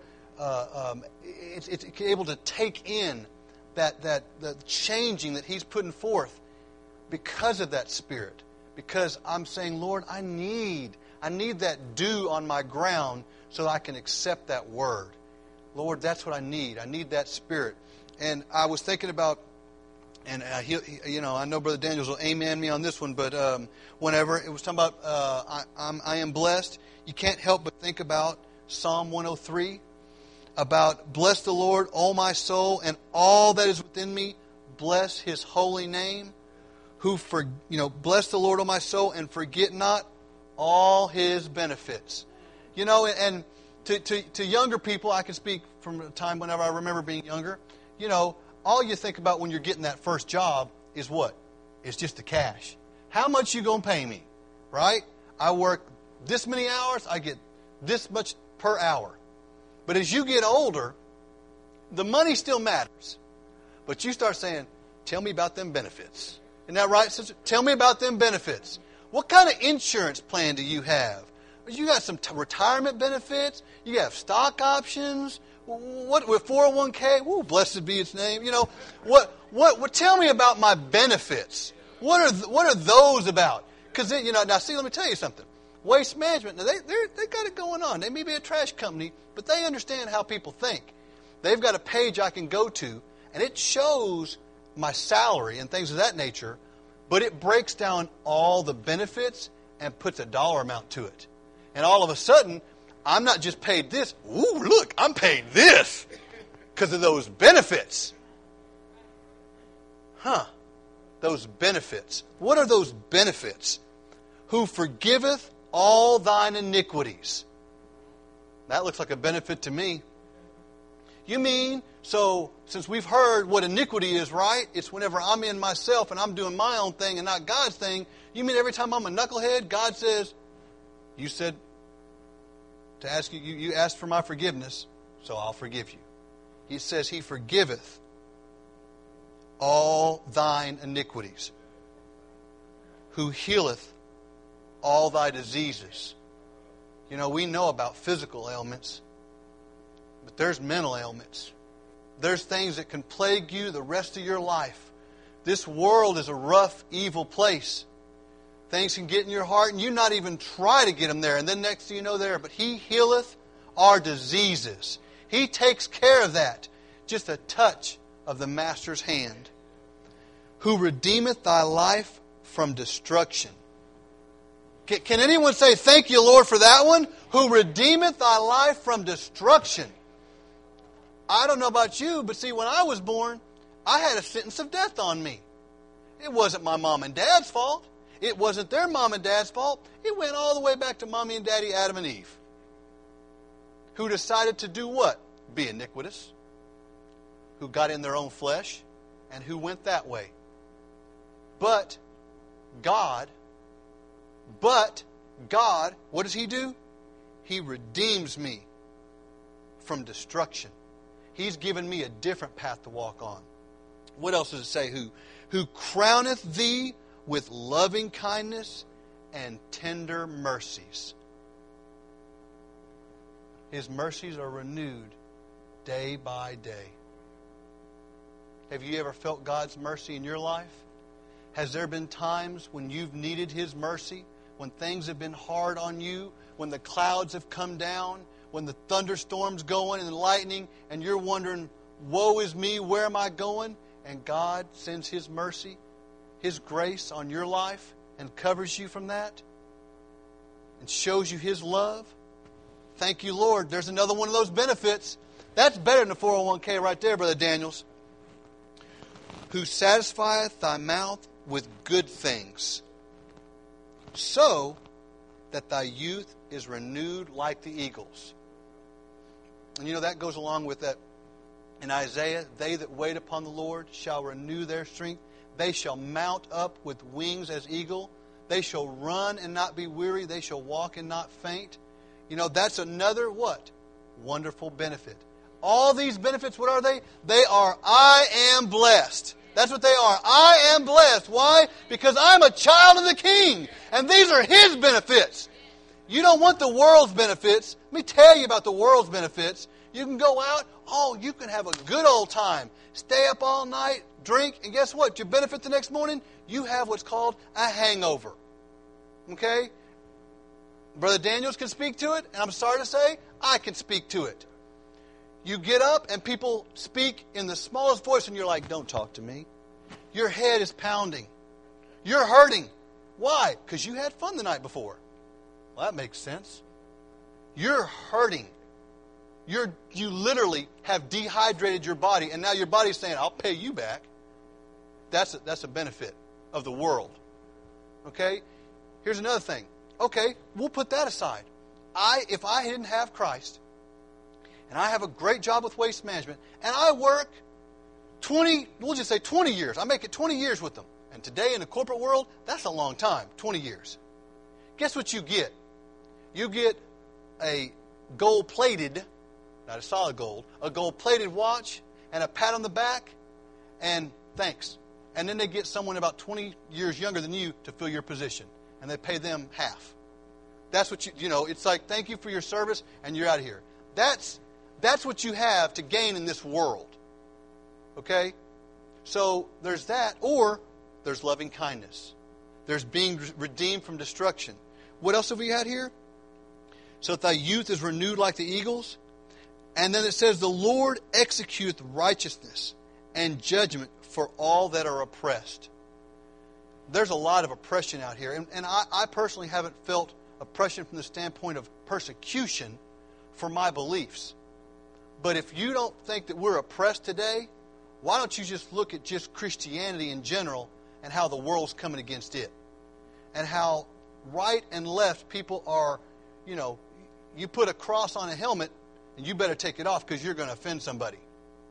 it's able to take in that the changing that He's putting forth because of that Spirit. Because I'm saying, Lord, I need that dew on my ground so that I can accept that Word. Lord, that's what I need. I need that Spirit. And I was thinking about, and I know Brother Daniels will amen me on this one, but whenever it was talking about I am blessed, you can't help but think about Psalm 103, about bless the Lord, O my soul, and all that is within me, bless His holy name. Bless the Lord, O my soul, and forget not all His benefits. And to younger people, I can speak from a time whenever I remember being younger. All you think about when you're getting that first job is what? It's just the cash. How much you going to pay me? Right? I work this many hours, I get this much per hour. But as you get older, the money still matters. But you start saying, tell me about them benefits. Isn't that right, sister? Tell me about them benefits. What kind of insurance plan do you have? You got some retirement benefits? You have stock options? What with 401k? Woo, blessed be its name. What? Tell me about my benefits. What are those about? Because now see, let me tell you something. Waste Management, now they got it going on. They may be a trash company, but they understand how people think. They've got a page I can go to, and it shows my salary and things of that nature, but it breaks down all the benefits and puts a dollar amount to it. And all of a sudden, I'm not just paid this. Ooh, look, I'm paid this because of those benefits. Those benefits. What are those benefits? Who forgiveth all thine iniquities. That looks like a benefit to me. You mean, so since we've heard what iniquity is, right? It's whenever I'm in myself and I'm doing my own thing and not God's thing. You mean every time I'm a knucklehead, God says, you said to ask you asked for my forgiveness, so I'll forgive you. He says He forgiveth all thine iniquities. Who healeth all thy diseases. We know about physical ailments, but there's mental ailments. There's things that can plague you the rest of your life. This world is a rough, evil place. Things can get in your heart, and you not even try to get them there, and then next thing you know there. But He healeth our diseases. He takes care of that. Just a touch of the Master's hand. Who redeemeth thy life from destruction. Can anyone say, thank you, Lord, for that one? Who redeemeth thy life from destruction. I don't know about you, but see, when I was born, I had a sentence of death on me. It wasn't my mom and dad's fault. It wasn't their mom and dad's fault. It went all the way back to Mommy and Daddy, Adam and Eve. Who decided to do what? Be iniquitous. Who got in their own flesh. And who went that way. But God, what does He do? He redeems me from destruction. He's given me a different path to walk on. What else does it say? Who crowneth thee with loving kindness and tender mercies. His mercies are renewed day by day. Have you ever felt God's mercy in your life? Has there been times when you've needed His mercy? When things have been hard on you? When the clouds have come down? When the thunderstorm's going and the lightning and you're wondering, woe is me, where am I going? And God sends His mercy, His grace on your life and covers you from that and shows you His love. Thank you, Lord. There's another one of those benefits. That's better than the 401k right there, Brother Daniels. Who satisfieth thy mouth with good things, so that thy youth is renewed like the eagles. And that goes along with that in Isaiah. They that wait upon the Lord shall renew their strength. They shall mount up with wings as eagle. They shall run and not be weary. They shall walk and not faint. That's another what? Wonderful benefit. All these benefits, what are they? They are, I am blessed. That's what they are. I am blessed. Why? Because I'm a child of the King. And these are His benefits. You don't want the world's benefits. Let me tell you about the world's benefits. You can go out. You can have a good old time. Stay up all night, drink, and guess what? Your benefit the next morning, you have what's called a hangover. Okay? Brother Daniels can speak to it, and I'm sorry to say, I can speak to it. You get up and people speak in the smallest voice and you're like, don't talk to me. Your head is pounding. You're hurting. Why? Because you had fun the night before. Well, that makes sense. You're hurting. You literally have dehydrated your body, and now your body's saying, I'll pay you back. That's a benefit of the world. Okay? Here's another thing. Okay, we'll put that aside. If I didn't have Christ, and I have a great job with waste management, and I work 20 years. I make it 20 years with them. And today in the corporate world, that's a long time, 20 years. Guess what you get? You get a gold-plated, not a solid gold, a gold-plated watch and a pat on the back and thanks. And then they get someone about 20 years younger than you to fill your position. And they pay them half. That's what it's like, thank you for your service, and you're out of here. That's what you have to gain in this world. Okay? So there's that, or there's loving kindness. There's being redeemed from destruction. What else have we had here? So that thy youth is renewed like the eagles. And then it says, the Lord executeth righteousness and judgment for all that are oppressed. There's a lot of oppression out here. And I personally haven't felt oppression from the standpoint of persecution for my beliefs. But if you don't think that we're oppressed today, why don't you just look at just Christianity in general and how the world's coming against it? And how right and left people are, you put a cross on a helmet and you better take it off because you're going to offend somebody.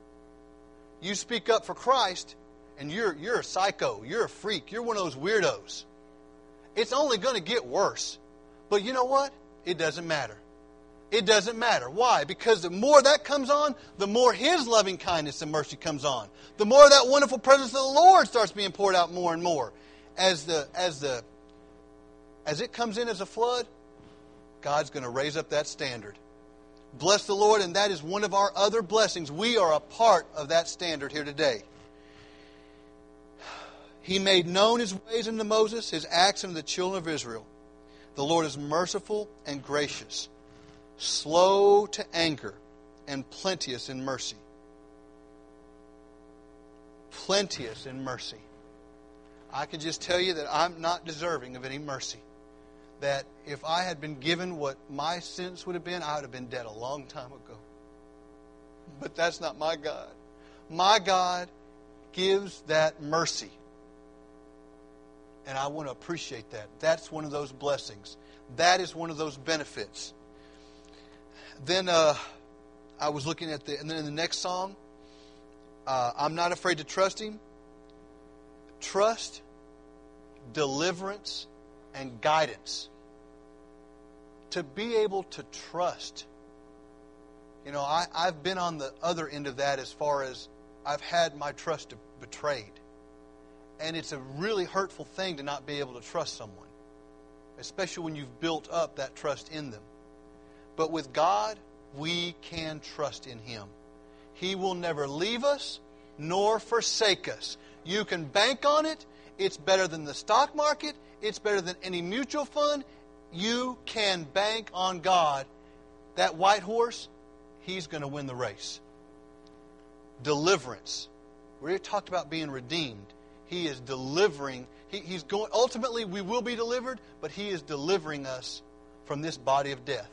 You speak up for Christ and you're a psycho, you're a freak, you're one of those weirdos. It's only going to get worse. But you know what? It doesn't matter. It doesn't matter. Why? Because the more that comes on, the more His loving kindness and mercy comes on. The more that wonderful presence of the Lord starts being poured out more and more. As it comes in as a flood, God's going to raise up that standard. Bless the Lord, and that is one of our other blessings. We are a part of that standard here today. He made known His ways unto Moses, His acts unto the children of Israel. The Lord is merciful and gracious, slow to anger, and plenteous in mercy. Plenteous in mercy. I can just tell you that I'm not deserving of any mercy. That if I had been given what my sins would have been, I would have been dead a long time ago. But that's not my God. My God gives that mercy. And I want to appreciate that. That's one of those blessings. That is one of those benefits. Then I was looking at and then in the next song, I'm not afraid to trust Him. Trust, deliverance, and guidance. To be able to trust. I've been on the other end of that as far as I've had my trust betrayed. And it's a really hurtful thing to not be able to trust someone. Especially when you've built up that trust in them. But with God, we can trust in Him. He will never leave us nor forsake us. You can bank on it. It's better than the stock market. It's better than any mutual fund. You can bank on God. That white horse, He's going to win the race. Deliverance. We already talked about being redeemed. He is delivering. He's going. Ultimately, we will be delivered, but He is delivering us from this body of death.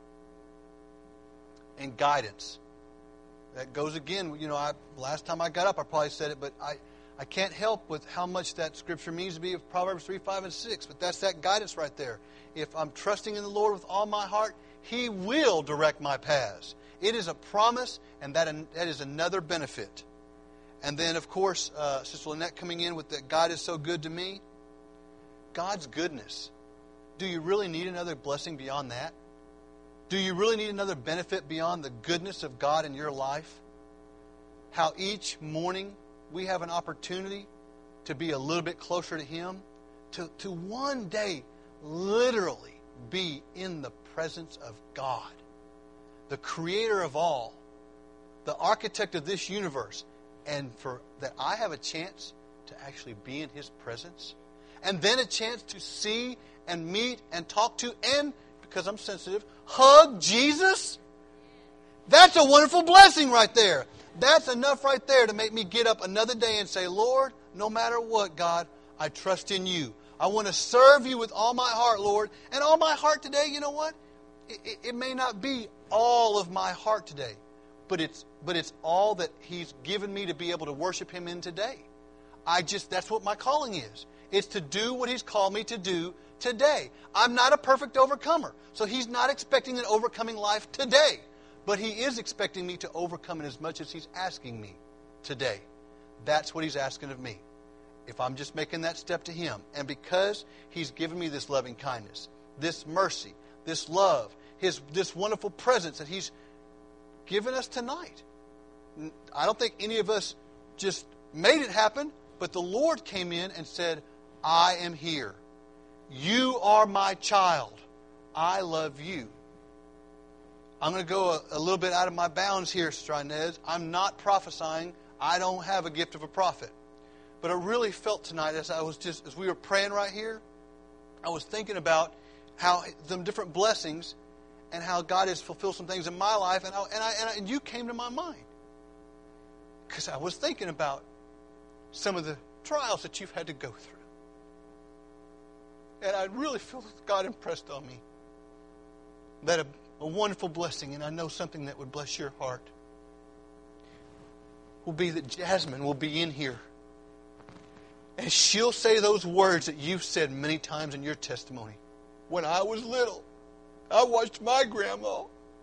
And guidance. That goes again. Last time I got up, I probably said it, but I can't help with how much that Scripture means to be of Proverbs 3, 5, and 6. But that's that guidance right there. If I'm trusting in the Lord with all my heart, He will direct my paths. It is a promise, and that is another benefit. And then, of course, Sister Lynette coming in with that God is so good to me. God's goodness. Do you really need another blessing beyond that? Do you really need another benefit beyond the goodness of God in your life? How each morning we have an opportunity to be a little bit closer to Him, to one day literally be in the presence of God, the Creator of all, the architect of this universe, and for that I have a chance to actually be in His presence, and then a chance to see and meet and talk to, and because I'm sensitive, hug Jesus. That's a wonderful blessing right there. That's enough right there to make me get up another day and say, Lord, no matter what, God, I trust in you. I want to serve you with all my heart, Lord. And all my heart today, you know what? It may not be all of my heart today, but it's all that He's given me to be able to worship Him in today. That's what my calling is. It's to do what He's called me to do today. I'm not a perfect overcomer, so He's not expecting an overcoming life today. But He is expecting me to overcome it as much as He's asking me today. That's what He's asking of me. If I'm just making that step to Him. And because He's given me this loving kindness, this mercy, this love, this wonderful presence that He's given us tonight. I don't think any of us just made it happen, but the Lord came in and said, I am here. You are my child. I love you. I'm going to go a little bit out of my bounds here, Sister Inez. I'm not prophesying. I don't have a gift of a prophet. But I really felt tonight as we were praying right here, I was thinking about how the different blessings and how God has fulfilled some things in my life, and you came to my mind. Because I was thinking about some of the trials that you've had to go through. And I really feel that God impressed on me that a wonderful blessing, and I know something that would bless your heart, will be that Jasmine will be in here. And she'll say those words that you've said many times in your testimony. When I was little, I watched my grandma.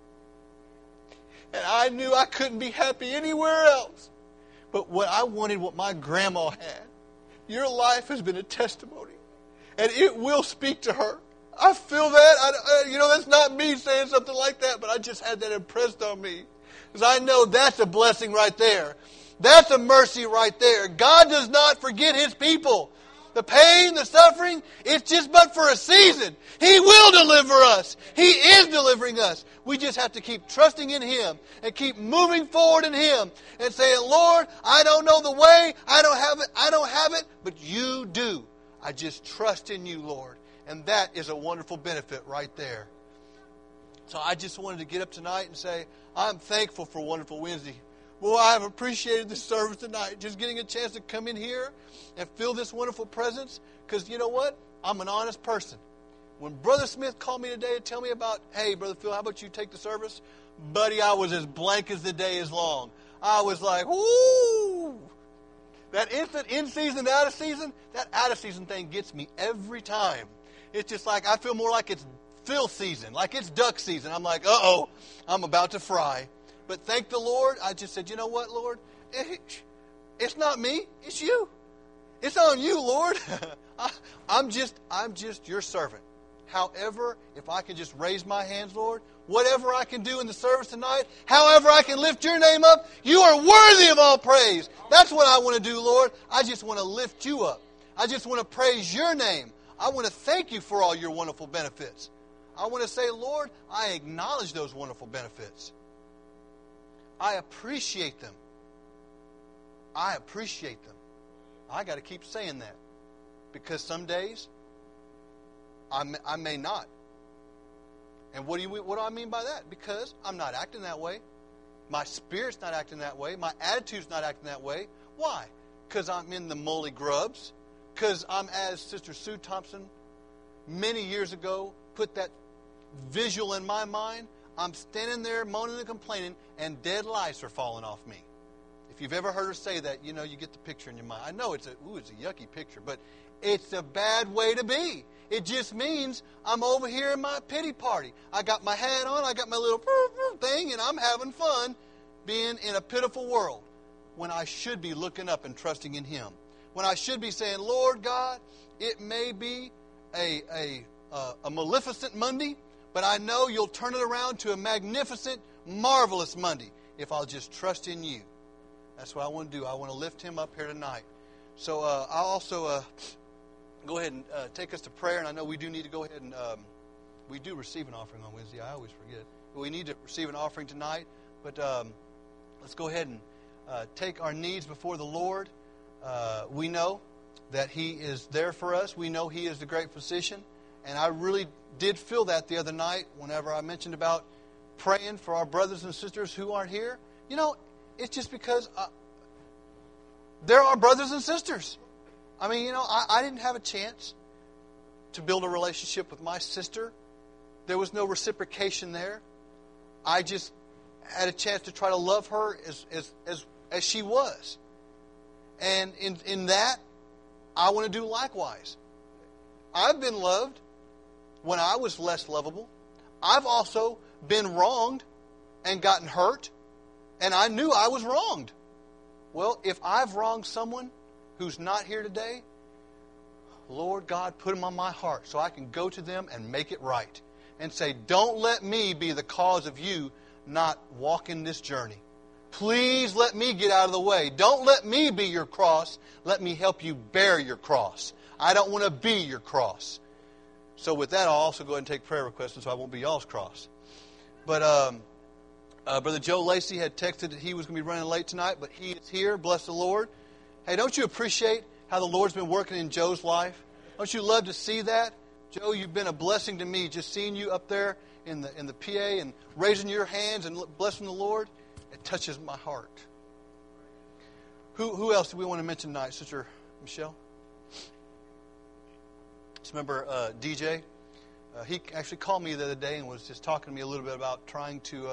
And I knew I couldn't be happy anywhere else. But I wanted what my grandma had. Your life has been a testimony. And it will speak to her. I feel that. That's not me saying something like that, but I just had that impressed on me. Because I know that's a blessing right there. That's a mercy right there. God does not forget His people. The pain, the suffering, it's just but for a season. He will deliver us. He is delivering us. We just have to keep trusting in Him and keep moving forward in Him and saying, Lord, I don't know the way. I don't have it, but you do. I just trust in you, Lord. And that is a wonderful benefit right there. So I just wanted to get up tonight and say, I'm thankful for Wonderful Wednesday. Well, I have appreciated this service tonight. Just getting a chance to come in here and feel this wonderful presence. Because you know what? I'm an honest person. When Brother Smith called me today to tell me about, hey, Brother Phil, how about you take the service? Buddy, I was as blank as the day is long. I was like, whoo! That instant in season, out of season, that out of season thing gets me every time. It's just like, I feel more like it's Phil season, like it's duck season. I'm like, uh-oh, I'm about to fry. But thank the Lord, I just said, you know what, Lord? It's not me, it's you. It's on you, Lord. I'm just your servant. However, if I can just raise my hands, Lord, whatever I can do in the service tonight, however I can lift your name up, you are worthy of all praise. That's what I want to do, Lord. I just want to lift you up. I just want to praise your name. I want to thank you for all your wonderful benefits. I want to say, Lord, I acknowledge those wonderful benefits. I appreciate them. I appreciate them. I got to keep saying that. Because some days, I may not. And what do I mean by that? Because I'm not acting that way. My spirit's not acting that way. My attitude's not acting that way. Why? Because I'm in the moldy grubs. Because I'm, as Sister Sue Thompson many years ago put that visual in my mind, I'm standing there moaning and complaining, and dead lice are falling off me. If you've ever heard her say that, you get the picture in your mind. I know it's a yucky picture, but it's a bad way to be. It just means I'm over here in my pity party. I got my hat on, I got my little thing, and I'm having fun being in a pitiful world when I should be looking up and trusting in Him. When I should be saying, Lord God, it may be a maleficent Monday, but I know you'll turn it around to a magnificent, marvelous Monday if I'll just trust in you. That's what I want to do. I want to lift Him up here tonight. So I'll also go ahead and take us to prayer. And I know we do need to go ahead and we do receive an offering on Wednesday. I always forget. But we need to receive an offering tonight. But let's go ahead and take our needs before the Lord. We know that He is there for us. We know He is the great physician. And I really did feel that the other night whenever I mentioned about praying for our brothers and sisters who aren't here, it's just because they're our brothers and sisters. I mean, I didn't have a chance to build a relationship with my sister. There was no reciprocation there. I just had a chance to try to love her as she was. And in that, I want to do likewise. I've been loved when I was less lovable. I've also been wronged and gotten hurt, and I knew I was wronged. Well, if I've wronged someone who's not here today, Lord God, put them on my heart so I can go to them and make it right. And say, don't let me be the cause of you not walking this journey. Please let me get out of the way. Don't let me be your cross. Let me help you bear your cross. I don't want to be your cross. So with that, I'll also go ahead and take prayer requests so I won't be y'all's cross. But Brother Joe Lacey had texted that he was going to be running late tonight, but he is here. Bless the Lord. Hey, don't you appreciate how the Lord's been working in Joe's life? Don't you love to see that? Joe, you've been a blessing to me. Just seeing you up there in the PA and raising your hands and blessing the Lord, it touches my heart. Who else do we want to mention tonight? Sister Michelle? Just remember DJ? He actually called me the other day and was just talking to me a little bit about trying to,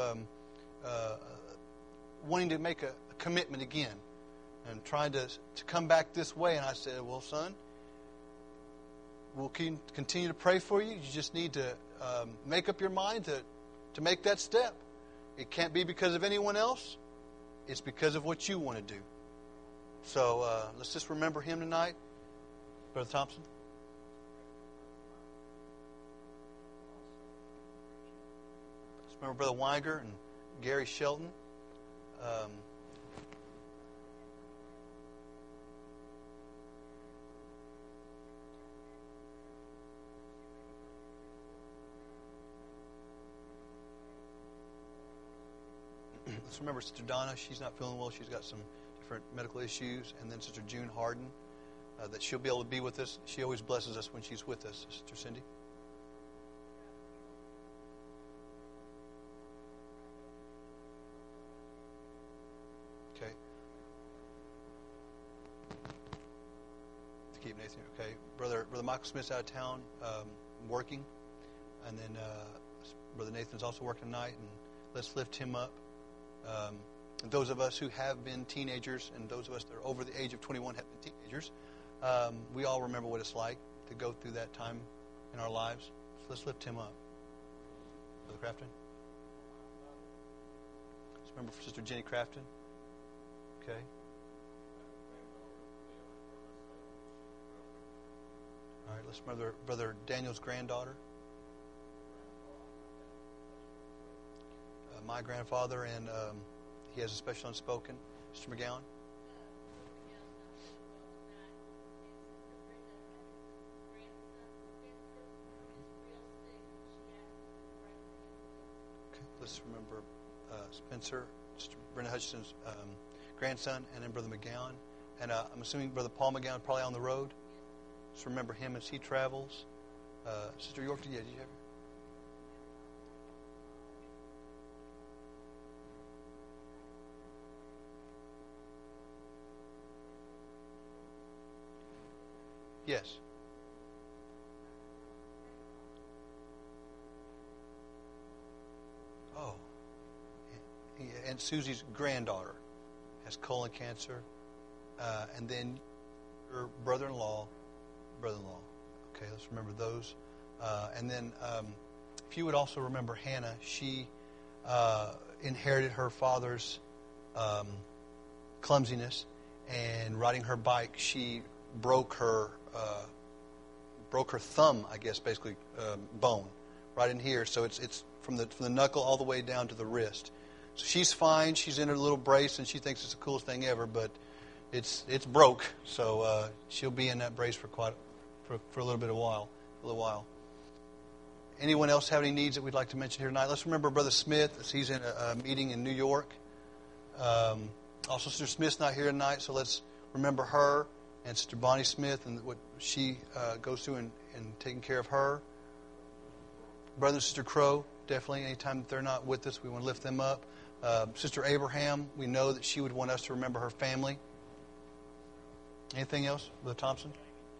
wanting to make a commitment again and trying to come back this way. And I said, well, son, we'll continue to pray for you. You just need to make up your mind to make that step. It can't be because of anyone else. It's because of what you want to do. So let's just remember him tonight. Brother Thompson. Let's remember Brother Weiger and Gary Shelton. Let's remember Sister Donna. She's not feeling well. She's got some different medical issues. And then Sister June Harden, that she'll be able to be with us. She always blesses us when she's with us. Sister Cindy. Okay. To keep Nathan. Okay. Brother Michael Smith's out of town working. And then Brother Nathan's also working tonight. And let's lift him up. Those of us who have been teenagers and those of us that are over the age of 21 have been teenagers, we all remember what it's like to go through that time in our lives. So let's lift him up. Brother Crafton? Let's remember Sister Jenny Crafton. Okay. All right, let's remember Brother Daniel's granddaughter. My grandfather, and he has a special unspoken. Mr. McGowan. Okay, let's remember Spencer, Sister Brenda Hutchinson's grandson, and then Brother McGowan. And I'm assuming Brother Paul McGowan probably on the road. Just remember him as he travels. Sister York, did you have? Yes. Oh. And Susie's granddaughter has colon cancer. And then her brother-in-law. Okay, let's remember those. And then if you would also remember Hannah, she inherited her father's clumsiness. And riding her bike, she broke her thumb, I guess, basically bone right in here. So it's from the knuckle all the way down to the wrist. So she's fine. She's in her little brace, and she thinks it's the coolest thing ever. But it's broke, so she'll be in that brace for a little bit of while. Anyone else have any needs that we'd like to mention here tonight? Let's remember Brother Smith, as he's in a meeting in New York. Also, Sister Smith's not here tonight, so let's remember her. And Sister Bonnie Smith and what she goes through in taking care of her. Brother and Sister Crow, definitely. Anytime that they're not with us, we want to lift them up. Sister Abraham, we know that she would want us to remember her family. Anything else, Brother Thompson?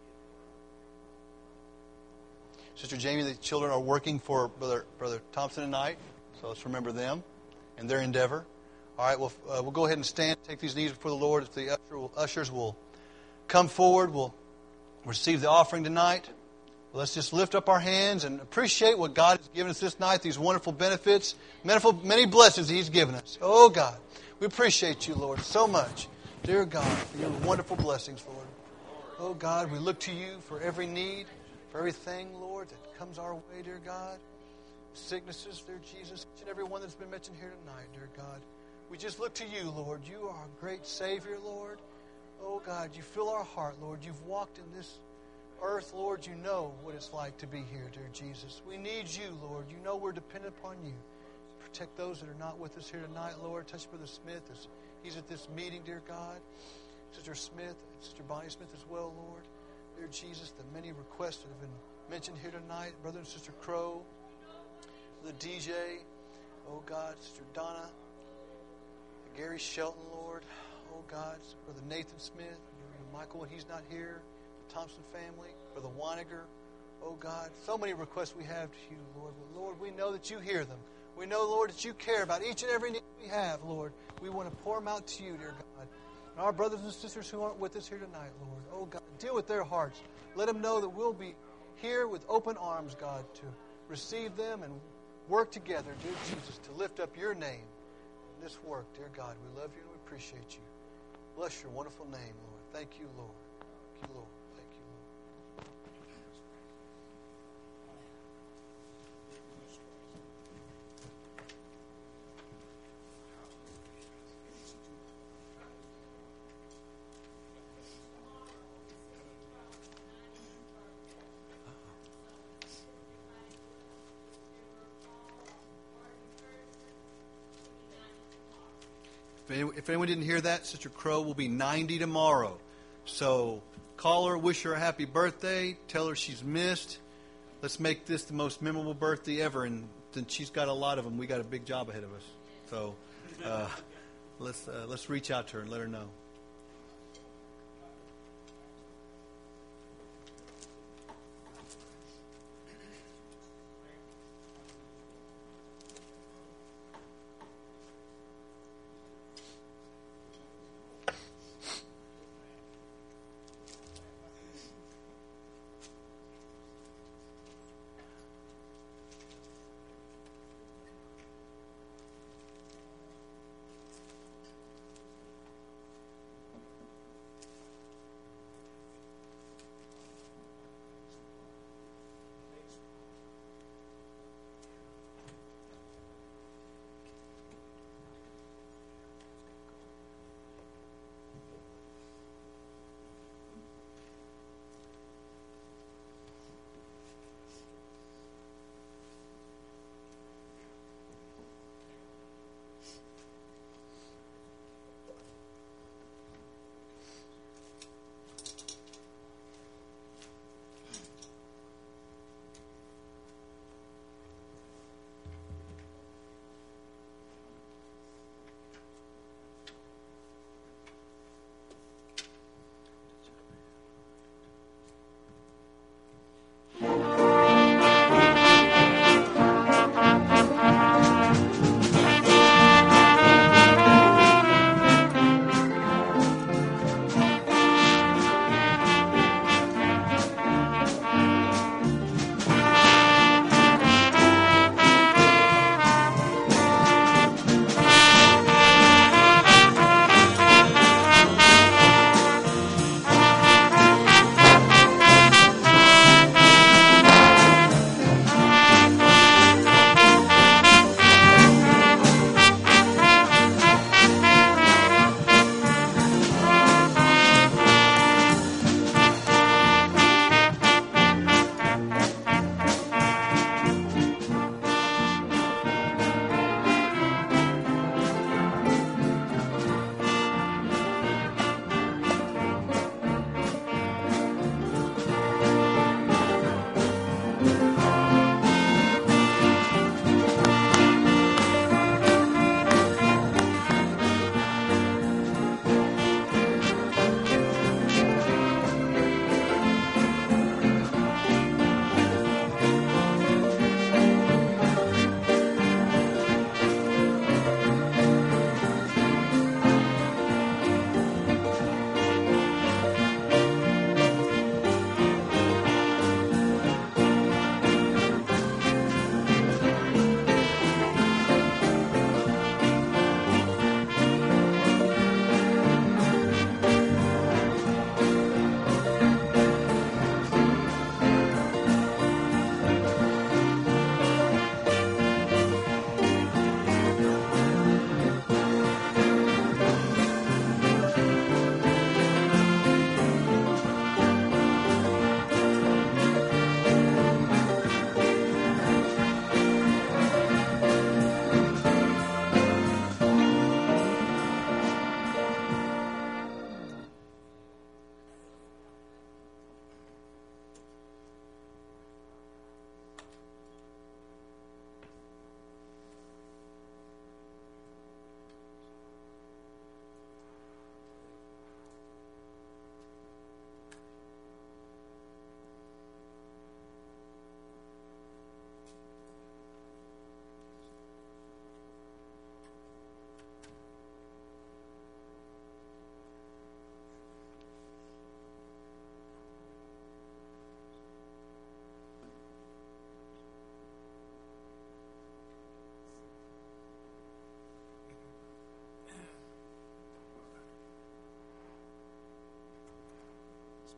Sister Jamie, the children are working for Brother Thompson tonight, so let's remember them and their endeavor. All right, we'll go ahead and stand, take these knees before the Lord. If the ushers will come forward, we'll receive the offering tonight. Let's just lift up our hands and appreciate what God has given us this night, these wonderful benefits, many blessings He's given us. Oh, God, we appreciate You, Lord, so much. Dear God, for Your wonderful blessings, Lord. Oh, God, we look to You for every need, for everything, Lord, that comes our way, dear God. Sicknesses, dear Jesus, each and every one that's been mentioned here tonight, dear God. We just look to You, Lord. You are a great Savior, Lord. Oh, God, You fill our heart, Lord. You've walked in this earth, Lord. You know what it's like to be here, dear Jesus. We need You, Lord. You know we're dependent upon You. Protect those that are not with us here tonight, Lord. Touch Brother Smith as he's at this meeting, dear God. Sister Smith, Sister Bonnie Smith as well, Lord. Dear Jesus, the many requests that have been mentioned here tonight. Brother and Sister Crow, the DJ, oh God, Sister Donna, Gary Shelton, Lord. Oh God, Brother Nathan Smith, Brother Michael when he's not here. Thompson family, Brother Weiniger. Oh God, so many requests we have to You, Lord. But Lord, we know that You hear them. We know, Lord, that You care about each and every need we have, Lord. We want to pour them out to You, dear God. And our brothers and sisters who aren't with us here tonight, Lord. Oh God, deal with their hearts. Let them know that we'll be here with open arms, God, to receive them and work together, dear Jesus, to lift up Your name in this work, dear God. We love You and we appreciate You. Bless Your wonderful name, Lord. Thank You, Lord. Thank You, Lord. If anyone didn't hear that, Sister Crow will be 90 tomorrow. So call her, wish her a happy birthday, tell her she's missed. Let's make this the most memorable birthday ever. And since she's got a lot of them, we got a big job ahead of us. So let's reach out to her and let her know.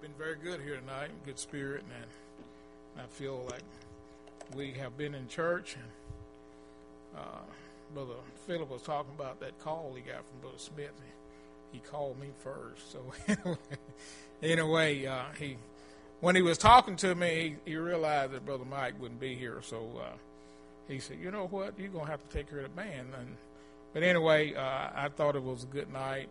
been very good here tonight, good spirit, and I feel like we have been in church. And Brother Philip was talking about that call he got from Brother Smith. He called me first. So anyway, when he was talking to me, he realized that Brother Mike wouldn't be here. So he said, you know what, you're going to have to take care of the band. But anyway, I thought it was a good night.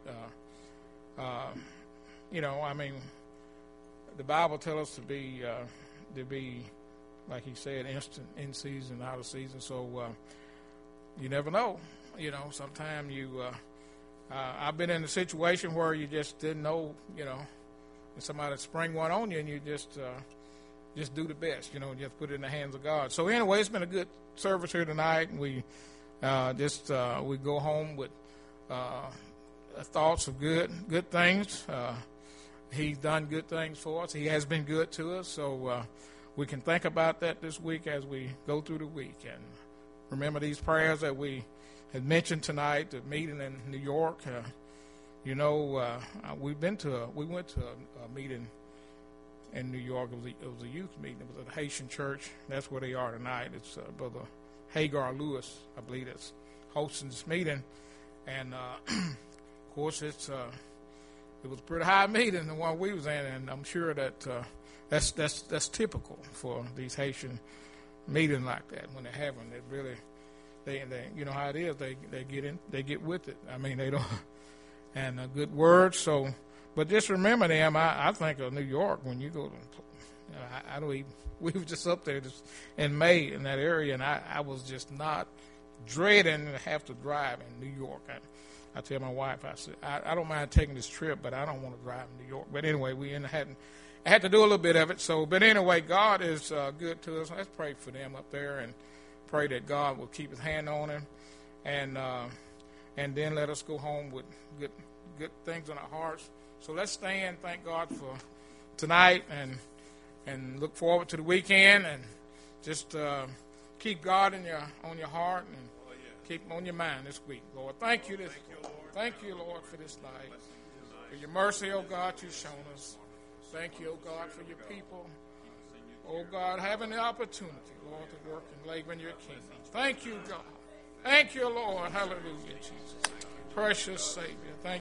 The Bible tells us to be, like he said, instant, in season, out of season. So you never know. Sometimes I've been in a situation where you just didn't know, and somebody spring one on you, and you just do the best, just put it in the hands of God. So anyway, it's been a good service here tonight, and we go home with thoughts of good things. He's done good things for us. He has been good to us. So we can think about that this week as we go through the week. And remember these prayers that we had mentioned tonight, the meeting in New York. We went to a meeting in New York. It was a youth meeting. It was at a Haitian church. That's where they are tonight. It's Brother Hagar Lewis, I believe, that's hosting this meeting. And, of course, it was a pretty high meeting, the one we was in, and I'm sure that that's typical for these Haitian meetings like that. When they have them, they really, they you know how it is. They get with it. I mean, they don't, and a good word. So, but just remember them. I think of New York when you go to. We were just up there just in May in that area, and I was just not dreading to have to drive in New York. I tell my wife, I said, I don't mind taking this trip, but I don't want to drive in New York. But anyway, I had to do a little bit of it. So, but anyway, God is good to us. Let's pray for them up there and pray that God will keep His hand on them, and then let us go home with good things in our hearts. So let's stand. Thank God for tonight, and look forward to the weekend, and just keep God on your heart and keep Him on your mind this week, Lord. Thank you, Lord, for this night. For your mercy, oh God, you've shown us. Thank you, oh God, for your people. Oh God, having the opportunity, Lord, to work and labor in your kingdom. Thank you, God. Thank you, Lord. Hallelujah, Jesus. Precious Savior. Thank you.